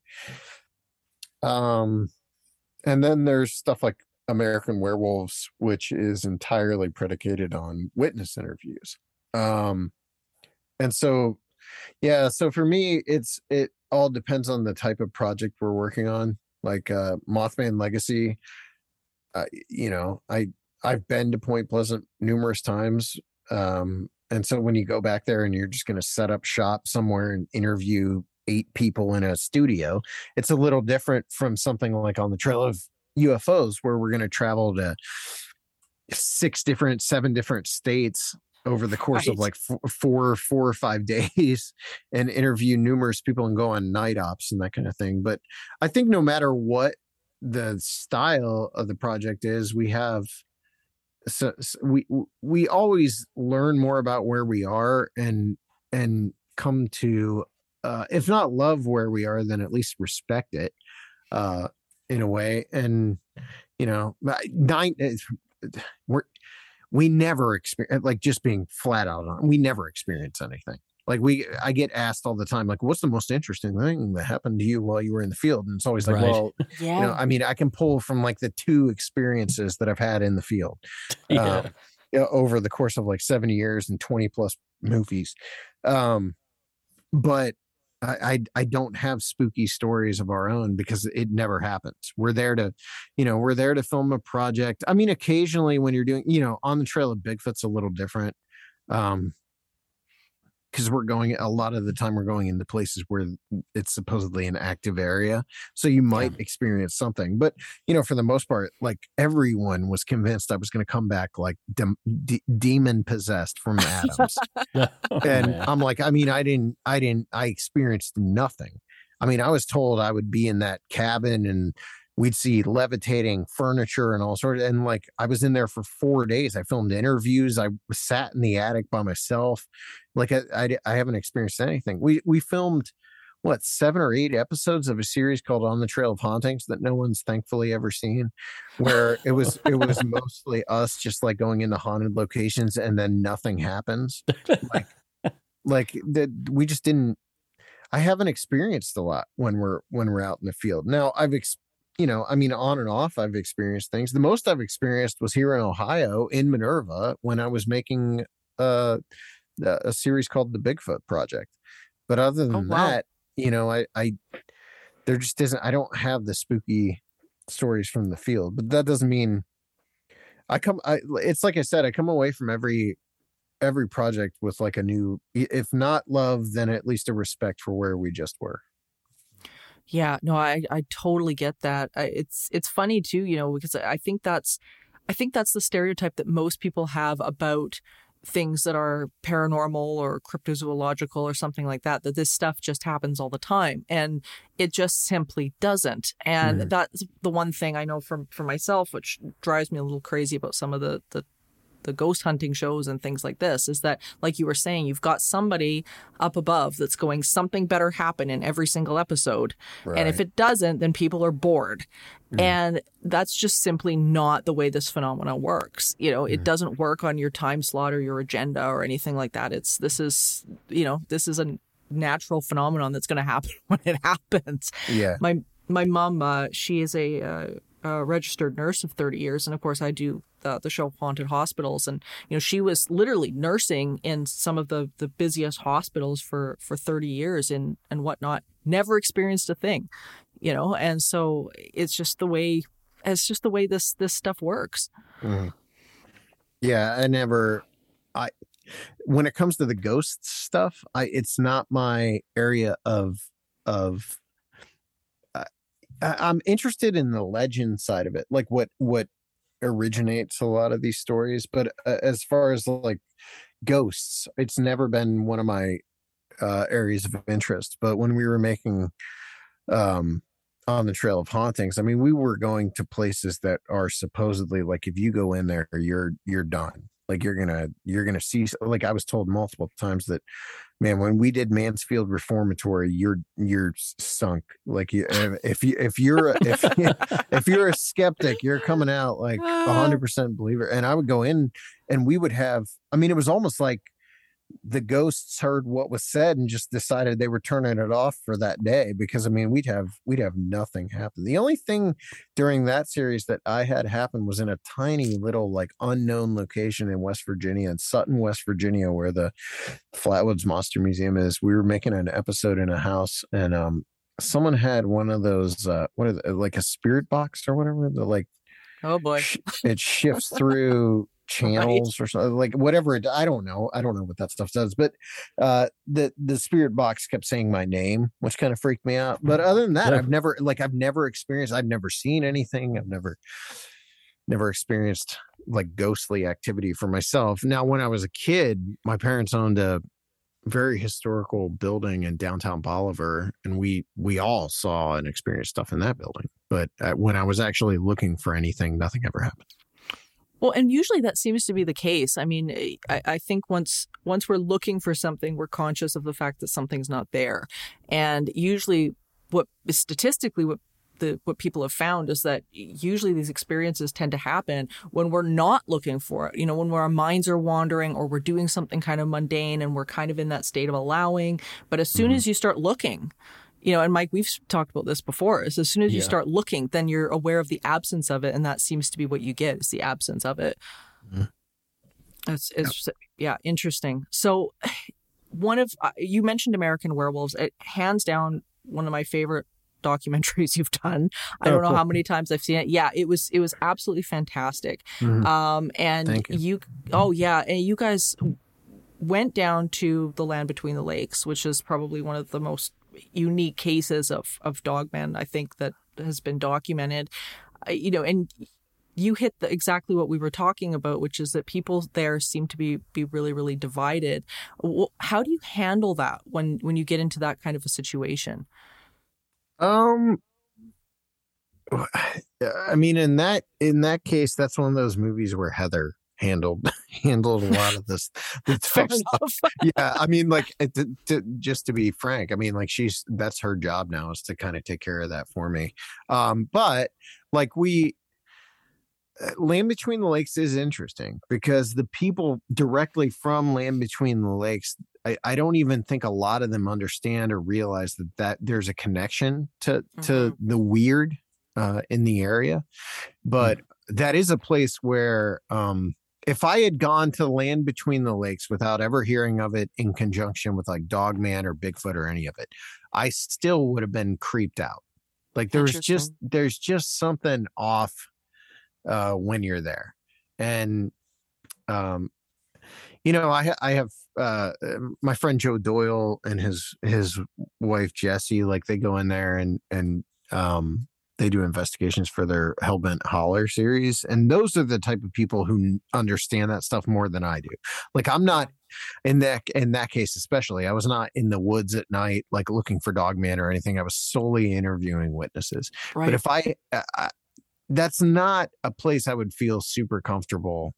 Um, and then there's stuff like American Werewolves, which is entirely predicated on witness interviews. Um, and so. Yeah, so for me, it's it all depends on the type of project we're working on. Like uh, Mothman Legacy, uh, you know, I I've been to Point Pleasant numerous times, um, and so when you go back there and you're just going to set up shop somewhere and interview eight people in a studio, it's a little different from something like On the Trail of U F Os, where we're going to travel to six different, seven different states over the course right. of like four, four, four or five days and interview numerous people and go on night ops and that kind of thing. But I think no matter what the style of the project is, we have so, so we we always learn more about where we are and and come to uh if not love where we are, then at least respect it uh in a way. And you know, nine we're we never experience, like, just being flat out on, we never experience anything. Like we, I get asked all the time, like, what's the most interesting thing that happened to you while you were in the field? And it's always like, Right. well, Yeah. you know, I mean, I can pull from like the two experiences that I've had in the field Yeah. um, you know, over the course of like seven years and twenty plus movies. Um, but I, I, I don't have spooky stories of our own because it never happens. We're there to, you know, we're there to film a project. I mean, occasionally when you're doing, you know, On the Trail of Bigfoot's a little different. Um, because we're going a lot of the time we're going into places where it's supposedly an active area, so you might yeah. experience something. But you know, for the most part, like everyone was convinced I was going to come back like de- de- demon possessed from Adams. oh, And man. I'm like, I mean, I didn't, I didn't, I experienced nothing. I mean, I was told I would be in that cabin and we'd see levitating furniture and all sorts. And like, I was in there for four days. I filmed interviews. I sat in the attic by myself. Like I, I, I haven't experienced anything. We, we filmed what, seven or eight episodes of a series called On the Trail of Hauntings that no one's thankfully ever seen, where it was, it was mostly us just like going into haunted locations and then nothing happens. Like, like that we just didn't, I haven't experienced a lot when we're, when we're out in the field. Now I've experienced, you know, I mean, on and off, I've experienced things. The most I've experienced was here in Ohio, in Minerva, when I was making uh, a series called The Bigfoot Project. But other than Oh, wow. that, you know, I, I, there just isn't, I don't have the spooky stories from the field. But that doesn't mean I come, I, it's like I said, I come away from every, every project with like a new, if not love, then at least a respect for where we just were. Yeah, no, I, I totally get that. I, it's it's funny too, you know, because I think that's I think that's the stereotype that most people have about things that are paranormal or cryptozoological or something like that, that this stuff just happens all the time. And it just simply doesn't. And mm. that's the one thing I know from for myself, which drives me a little crazy about some of the the the ghost hunting shows and things like this, is that, like you were saying, you've got somebody up above that's going, something better happen in every single episode. Right. And if it doesn't, then people are bored. Mm. And that's just simply not the way this phenomenon works. You know, mm. it doesn't work on your time slot or your agenda or anything like that. It's, this is, you know, this is a natural phenomenon that's going to happen when it happens. Yeah. My, my mom, uh, she is a, uh, a registered nurse of thirty years. And of course I do the, the show Haunted Hospitals. And, you know, she was literally nursing in some of the, the busiest hospitals for, for thirty years and, and whatnot, never experienced a thing, you know? And so it's just the way, it's just the way this, this stuff works. Mm. Yeah. I never, I, when it comes to the ghost stuff, I, it's not my area of, of, I'm interested in the legend side of it, like what what originates a lot of these stories. But uh, as far as like ghosts, it's never been one of my uh, areas of interest. But when we were making um, On the Trail of Hauntings, I mean, we were going to places that are supposedly like, if you go in there, you're you're done. Like you're gonna you're gonna see. Like I was told multiple times that, man, when we did Mansfield Reformatory, you're you're sunk. Like you, if you if you're a, if if you're a skeptic, you're coming out like a hundred percent believer. And I would go in, and we would have. I mean, it was almost like the ghosts heard what was said and just decided they were turning it off for that day, because I mean, we'd have we'd have nothing happen. The only thing during that series that I had happen was in a tiny little like unknown location in West Virginia, in Sutton, West Virginia, where the Flatwoods Monster Museum is. We were making an episode in a house, and um someone had one of those uh what is it, like a spirit box or whatever, the like oh boy sh- it shifts through channels right. or something, like whatever it, I don't know I don't know what that stuff does, but uh the the spirit box kept saying my name, which kind of freaked me out. But other than that, yeah. I've never like I've never experienced I've never seen anything. I've never never experienced like ghostly activity for myself. Now, when I was a kid, my parents owned a very historical building in downtown Bolivar, and we we all saw and experienced stuff in that building. But uh, when I was actually looking for anything, nothing ever happened. Well, and usually that seems to be the case. I mean, I, I think once once we're looking for something, we're conscious of the fact that something's not there. And usually what statistically what the what people have found is that usually these experiences tend to happen when we're not looking for it. You know, when our minds are wandering or we're doing something kind of mundane and we're kind of in that state of allowing. But as soon mm-hmm. as you start looking, you know, and Mike, we've talked about this before, is as soon as you yeah. start looking, then you're aware of the absence of it. And that seems to be what you get, is the absence of it. Mm-hmm. It's, it's yeah. yeah, interesting. So one of, uh, you mentioned American Werewolves. It, hands down, one of my favorite documentaries you've done. I don't oh, know cool. how many times I've seen it. Yeah, it was, it was absolutely fantastic. Mm-hmm. Um, and Thank you. you, oh yeah. And you guys went down to the Land Between the Lakes, which is probably one of the most unique cases of of dogmen I think that has been documented. Uh, you know, and you hit the, exactly what we were talking about, which is that people there seem to be be really really divided. How do you handle that when when you get into that kind of a situation? Um, I mean, in that in that case, that's one of those movies where Heather handled handled a lot of this, this type stuff. Yeah, I mean, like to, to, just to be frank, I mean, like she's that's her job now, is to kind of take care of that for me. Um, but like we, Land Between the Lakes is interesting because the people directly from Land Between the Lakes, I, I don't even think a lot of them understand or realize that that there's a connection to mm-hmm. to the weird uh, in the area, but. Mm-hmm. That is a place where um, if I had gone to Land Between the Lakes without ever hearing of it in conjunction with like Dogman or Bigfoot or any of it, I still would have been creeped out. Like there's just there's just something off uh, when you're there. And, um, you know, I, I have uh, my friend Joe Doyle and his his wife, Jessie, like they go in there and and um they do investigations for their Hellbent Holler series. And those are the type of people who understand that stuff more than I do. Like I'm not in that, in that case, especially, I was not in the woods at night, like looking for Dogman or anything. I was solely interviewing witnesses. Right. But if I, I, that's not a place I would feel super comfortable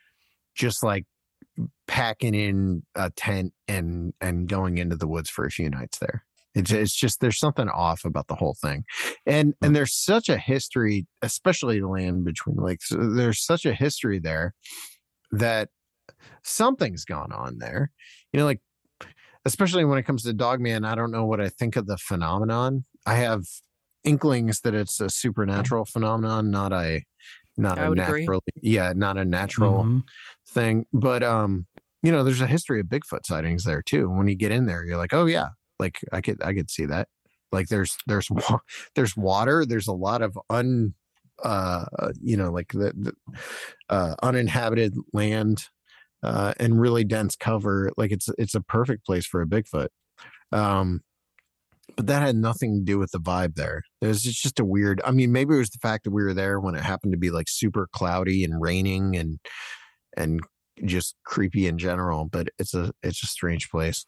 just like packing in a tent and, and going into the woods for a few nights there. It's, it's just, there's something off about the whole thing. And and there's such a history, especially the Land Between the Lakes. There's such a history there that something's gone on there. You know, like, especially when it comes to Dogman, I don't know what I think of the phenomenon. I have inklings that it's a supernatural phenomenon, not a, not I a natural, agree. yeah, not a natural mm-hmm. thing. But, um, you know, there's a history of Bigfoot sightings there too. When you get in there, you're like, oh yeah. Like I could, I could see that. Like there's, there's, there's water. There's a lot of un, uh, you know, like the, the uh, uninhabited land, uh, and really dense cover. Like it's, it's a perfect place for a Bigfoot. Um, but that had nothing to do with the vibe there. It was just a weird. I mean, maybe it was the fact that we were there when it happened to be like super cloudy and raining and, and just creepy in general. But it's a, it's a strange place.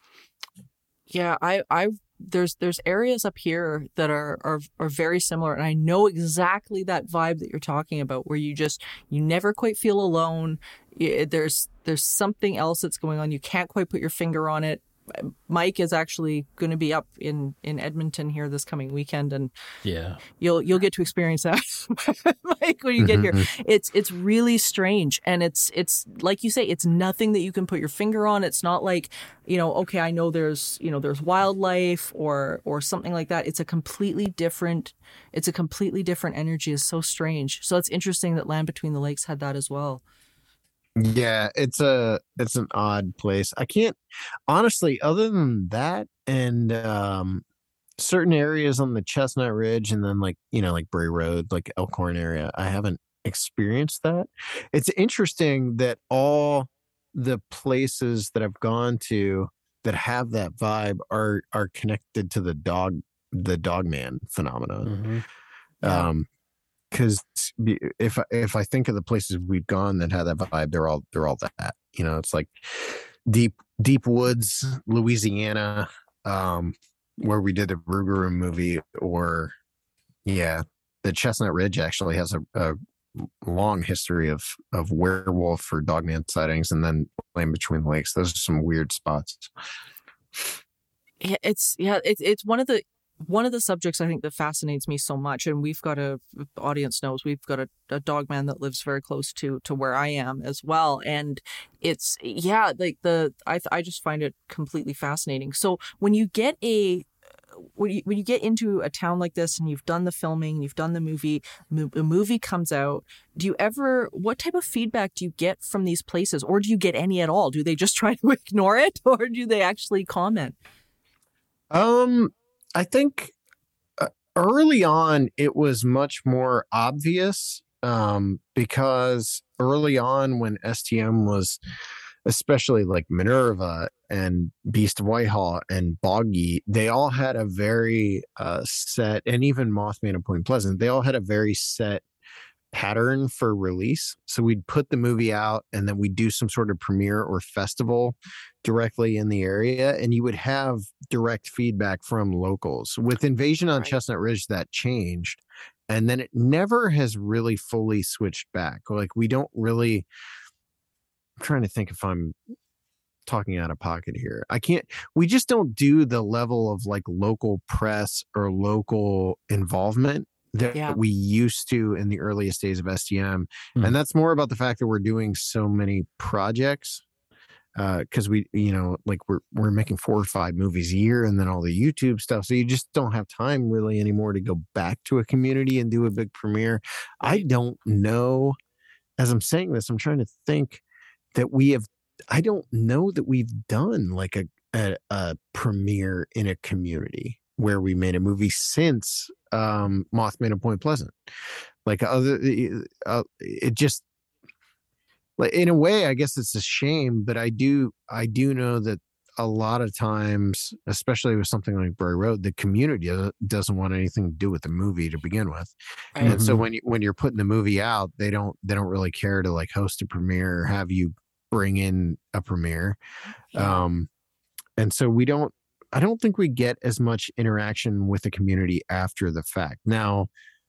Yeah, I, I, there's, there's areas up here that are, are, are very similar, and I know exactly that vibe that you're talking about, where you just, you never quite feel alone. There's, there's something else that's going on. You can't quite put your finger on it. Mike is actually going to be up in, in Edmonton here this coming weekend, and yeah, you'll you'll get to experience that, Mike, when you get here. It's it's really strange, and it's it's like you say, it's nothing that you can put your finger on. It's not like, you know, okay, I know there's you know there's wildlife or or something like that. It's a completely different it's a completely different energy. It's so strange. So it's interesting that Land Between the Lakes had that as well. Yeah, it's a it's an odd place. I can't honestly, other than that and um certain areas on the Chestnut Ridge and then like, you know, like Bray Road, like Elkhorn area, I haven't experienced that. It's interesting that all the places that I've gone to that have that vibe are are connected to the dog the Dogman phenomenon. Mm-hmm. Yeah. Um Because if if I think of the places we've gone that have that vibe, they're all they're all that. You know, it's like deep deep woods, Louisiana, um, where we did the Rougarou movie, or yeah, the Chestnut Ridge actually has a, a long history of of werewolf or dogman sightings, and then Land Between the Lakes. Those are some weird spots. Yeah, it's yeah, it's it's one of the one of the subjects I think that fascinates me so much. And we've got a the audience knows we've got a, a dogman that lives very close to to where I am as well. And it's yeah, like the I I just find it completely fascinating. So when you get a when you, when you get into a town like this and you've done the filming, you've done the movie, the movie comes out, do you ever, what type of feedback do you get from these places? Or do you get any at all? Do they just try to ignore it, or do they actually comment? Um, I think uh, early on it was much more obvious, um, because early on when S T M was, especially like Minerva and Beast of Whitehall and Boggy, they all had a very uh, set, and even Mothman and Point Pleasant, they all had a very set pattern for release. So we'd put the movie out and then we'd do some sort of premiere or festival directly in the area, and you would have direct feedback from locals. With Invasion on Right. Chestnut Ridge, that changed, and then it never has really fully switched back. Like we don't really, I'm trying to think if I'm talking out of pocket here. I can't, we just don't do the level of like local press or local involvement that Yeah. we used to in the earliest days of S T M. Hmm. And that's more about the fact that we're doing so many projects. Uh, cause we, you know, like we're, we're making four or five movies a year, and then all the YouTube stuff. So you just don't have time really anymore to go back to a community and do a big premiere. I don't know, as I'm saying this, I'm trying to think that we have, I don't know that we've done like a, a, a premiere in a community where we made a movie since um, Mothman and Point Pleasant. Like other, uh, it just, like in a way, I guess it's a shame, but I do, I do know that a lot of times, especially with something like Bray Road, the community doesn't want anything to do with the movie to begin with. Right. And so when you, when you're putting the movie out, they don't, they don't really care to like host a premiere or have you bring in a premiere. Yeah. Um, and so we don't, I don't think we get as much interaction with the community after the fact. Now,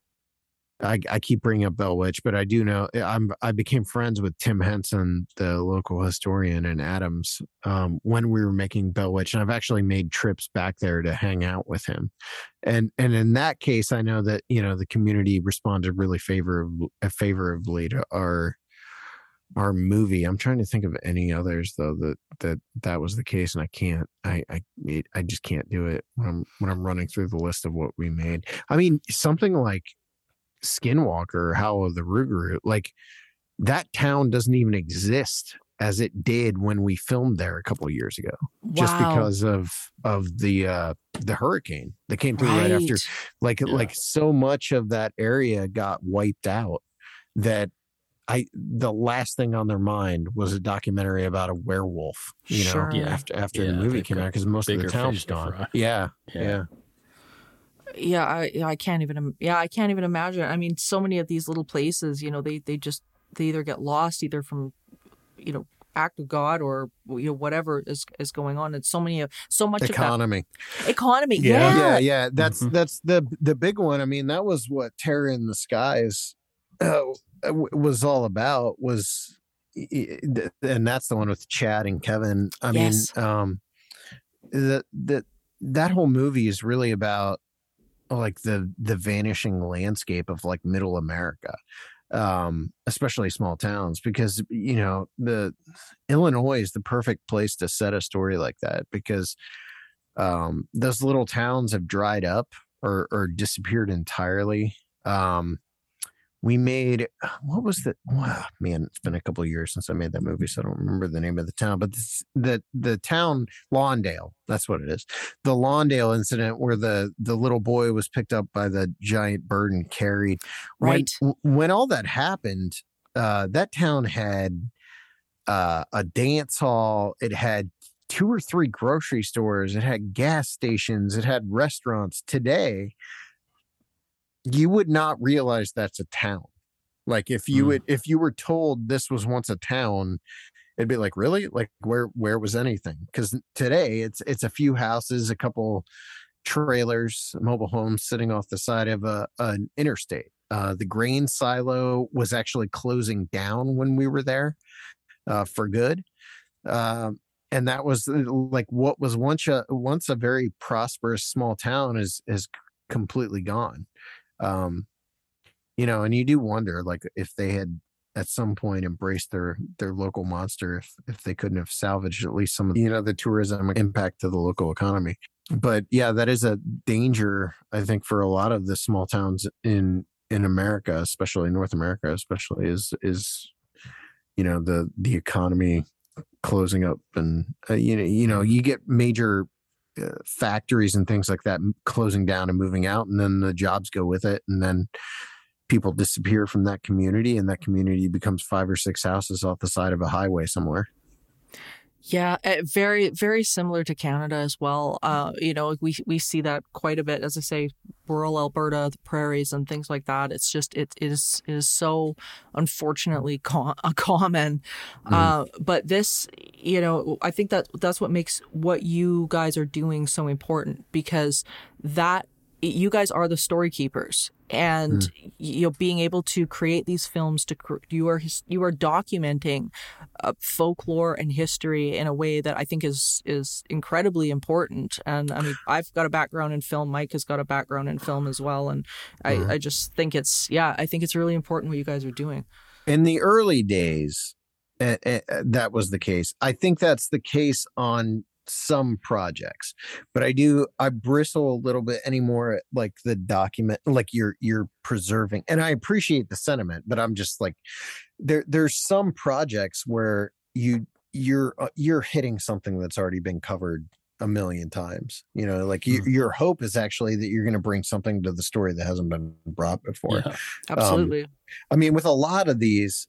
I, I keep bringing up Bell Witch, but I do know I'm, I became friends with Tim Henson, the local historian in Adams, um, when we were making Bell Witch, and I've actually made trips back there to hang out with him. And, and in that case, I know that, you know, the community responded really favorably, favorably to our, our movie. I'm trying to think of any others though, that, that, that was the case. And I can't, I, I, it, I just can't do it when I'm, when I'm running through the list of what we made. I mean, something like Skinwalker or Howl of the Rougarou, like that town doesn't even exist as it did when we filmed there a couple of years ago, just Wow. because of of the uh the hurricane that came through right, after. Like Yeah. like so much of that area got wiped out that I the last thing on their mind was a documentary about a werewolf, you know, Sure. Yeah. after after Yeah, the movie they've came got out, because most of the bigger town's fish to gone. fry. Yeah, Yeah. yeah. Yeah, I yeah, I can't even im- yeah, I can't even imagine. I mean, so many of these little places, you know, they they just they either get lost either from, you know, act of God or you know whatever is is going on. And so many of so much Economy. of that economy. Yeah. Yeah. yeah yeah that's Mhm. that's the the big one. I mean, that was what Terror in the Skies uh, w- was all about, was and that's the one with Chad and Kevin. I Yes. mean, um that that that whole movie is really about like the the vanishing landscape of like middle America, um especially small towns, because you know the Illinois is the perfect place to set a story like that, because um those little towns have dried up or or disappeared entirely. um we made, what was the, wow, man, it's been a couple of years since I made that movie, so I don't remember the name of the town, but this, the the town Lawndale, that's what it is. The Lawndale incident where the the little boy was picked up by the giant bird and carried. Right. When, when all that happened, uh, that town had uh, a dance hall. It had two or three grocery stores. It had gas stations. It had restaurants. Today, you would not realize that's a town. Like if you Mm. would, if you were told this was once a town, it'd be like, really? Like where, where was anything? Because today it's, it's a few houses, a couple trailers, mobile homes sitting off the side of a, an interstate. Uh, the grain silo was actually closing down when we were there uh, for good. Um, and that was like what was once a, once a very prosperous small town is, is completely gone. Um, you know, and you do wonder, like, if they had at some point embraced their, their local monster, if, if they couldn't have salvaged at least some of, you know, the tourism impact to the local economy. But yeah, that is a danger, I think, for a lot of the small towns in, in America, especially North America, especially is, is, you know, the, the economy closing up, and, uh, you know, you know, you get major uh, factories and things like that closing down and moving out, and then the jobs go with it. And then people disappear from that community, and that community becomes five or six houses off the side of a highway somewhere. Yeah, uh, very, very similar to Canada as well. Uh, you know, we we see that quite a bit, as I say, rural Alberta, the prairies and things like that. It's just, it is, it is so unfortunately com- common. Mm-hmm. Uh, but this, you know, I think that that's what makes what you guys are doing so important, because that, you guys are the story keepers, and mm. you know, being able to create these films, to you are you are documenting uh, folklore and history in a way that I think is is incredibly important. And I mean, I've got a background in film. Mike has got a background in film as well, and I, mm. I just think it's yeah, I think it's really important what you guys are doing. In the early days, uh, uh, that was the case. I think that's the case on some projects, but I do, I bristle a little bit anymore at like the document, like you're, you're preserving, and I appreciate the sentiment, but I'm just like, there, there's some projects where you, you're, uh, you're hitting something that's already been covered a million times, you know, like you, mm-hmm. your hope is actually that you're going to bring something to the story that hasn't been brought before. Yeah, absolutely. Um, I mean, with a lot of these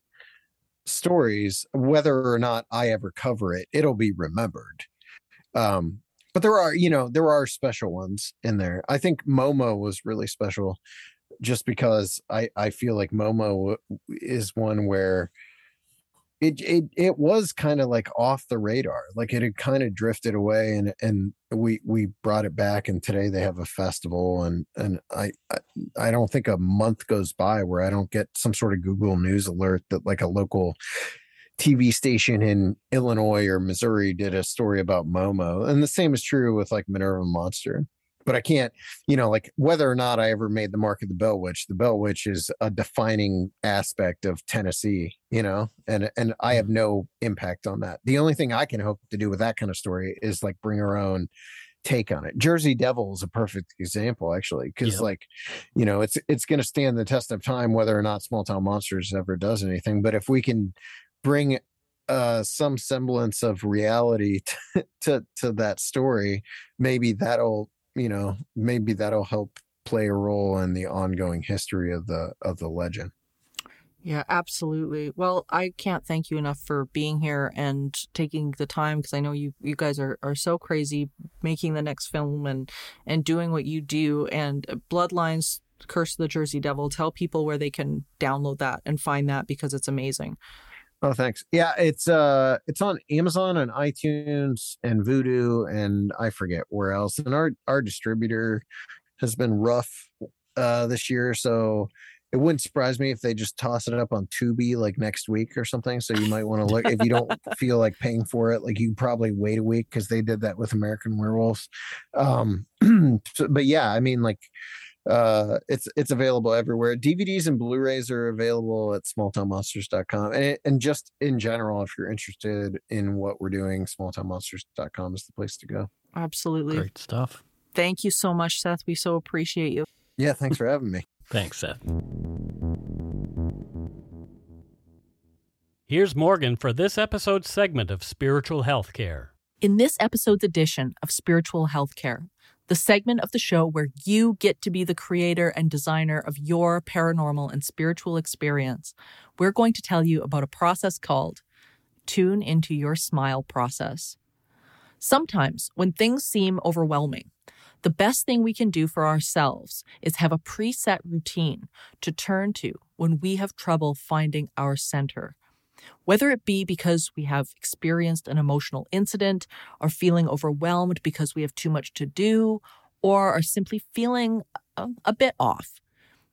stories, whether or not I ever cover it, it'll be remembered. Um, but there are, you know, there are special ones in there. I think Momo was really special just because I, I feel like Momo is one where it, it, it was kind of like off the radar. Like it had kind of drifted away, and, and we, we brought it back, and today they have a festival, and, and I, I, I don't think a month goes by where I don't get some sort of Google News alert that like a local T V station in Illinois or Missouri did a story about Momo. And the same is true with like Minerva Monster. But I can't, you know, like whether or not I ever made the Mark of the Bell Witch, the Bell Witch is a defining aspect of Tennessee, you know, and, and I have no impact on that. The only thing I can hope to do with that kind of story is like bring our own take on it. Jersey Devil is a perfect example, actually, because yeah. like, you know, it's, it's going to stand the test of time, whether or not Small Town Monsters ever does anything. But if we can bring uh, some semblance of reality to, to to that story, maybe that'll, you know, maybe that'll help play a role in the ongoing history of the of the legend. Yeah, absolutely. Well, I can't thank you enough for being here and taking the time, because I know you you guys are, are so crazy making the next film and and doing what you do. And Bloodlines, Curse of the Jersey Devil, tell people where they can download that and find that, because it's amazing. Oh, thanks. Yeah, it's uh, it's on Amazon and iTunes and Vudu, and I forget where else. And our our distributor has been rough uh, this year, so it wouldn't surprise me if they just toss it up on Tubi like next week or something. So you might want to look, if you don't feel like paying for it, like you probably wait a week, because they did that with American Werewolves. Um, so, but yeah, I mean, like. Uh, it's it's available everywhere. D V Ds and Blu-rays are available at small town monsters dot com, and it, and just in general, if you're interested in what we're doing, small town monsters dot com is the place to go. Absolutely, great stuff. Thank you so much, Seth. We so appreciate you. Yeah, thanks for having me. Thanks, Seth. Here's Morgan for this episode's segment of Spiritual Healthcare. In this episode's edition of Spiritual Healthcare, the segment of the show where you get to be the creator and designer of your paranormal and spiritual experience, we're going to tell you about a process called Tune Into Your Smile process. Sometimes, when things seem overwhelming, the best thing we can do for ourselves is have a preset routine to turn to when we have trouble finding our center. Whether it be because we have experienced an emotional incident, are feeling overwhelmed because we have too much to do, or are simply feeling a, a bit off.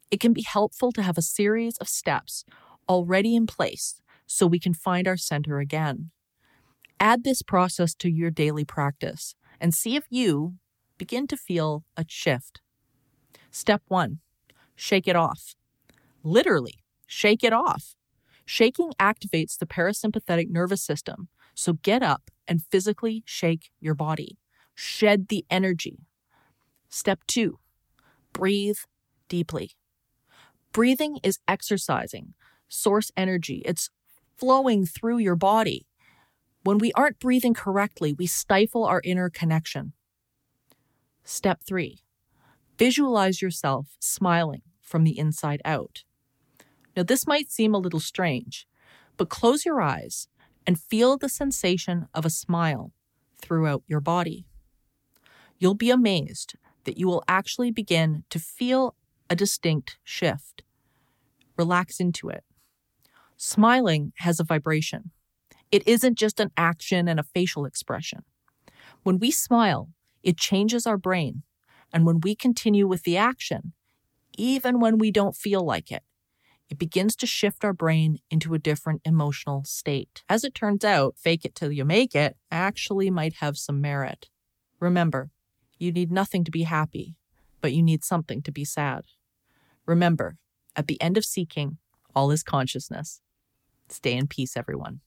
It can be helpful to have a series of steps already in place so we can find our center again. Add this process to your daily practice and see if you begin to feel a shift. Step one, shake it off. Literally, shake it off. Shaking activates the parasympathetic nervous system, so get up and physically shake your body. Shed the energy. Step two, breathe deeply. Breathing is exercising source energy. It's flowing through your body. When we aren't breathing correctly, we stifle our inner connection. Step three, visualize yourself smiling from the inside out. Now, this might seem a little strange, but close your eyes and feel the sensation of a smile throughout your body. You'll be amazed that you will actually begin to feel a distinct shift. Relax into it. Smiling has a vibration. It isn't just an action and a facial expression. When we smile, it changes our brain. And when we continue with the action, even when we don't feel like it, it begins to shift our brain into a different emotional state. As it turns out, fake it till you make it actually might have some merit. Remember, you need nothing to be happy, but you need something to be sad. Remember, at the end of seeking, all is consciousness. Stay in peace, everyone.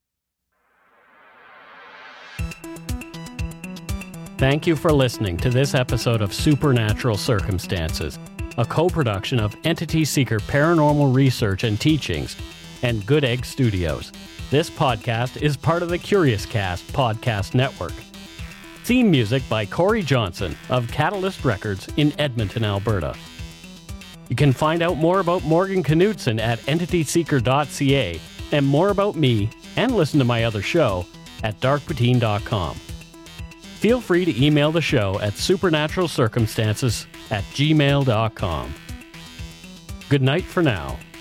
Thank you for listening to this episode of Supernatural Circumstances, a co-production of Entity Seeker Paranormal Research and Teachings and Good Egg Studios. This podcast is part of the Curious Cast podcast network. Theme music by Corey Johnson of Catalyst Records in Edmonton, Alberta. You can find out more about Morgan Knudsen at entity seeker dot c a and more about me and listen to my other show at dark poutine dot com. Feel free to email the show at supernatural circumstances at gmail dot com. Good night for now.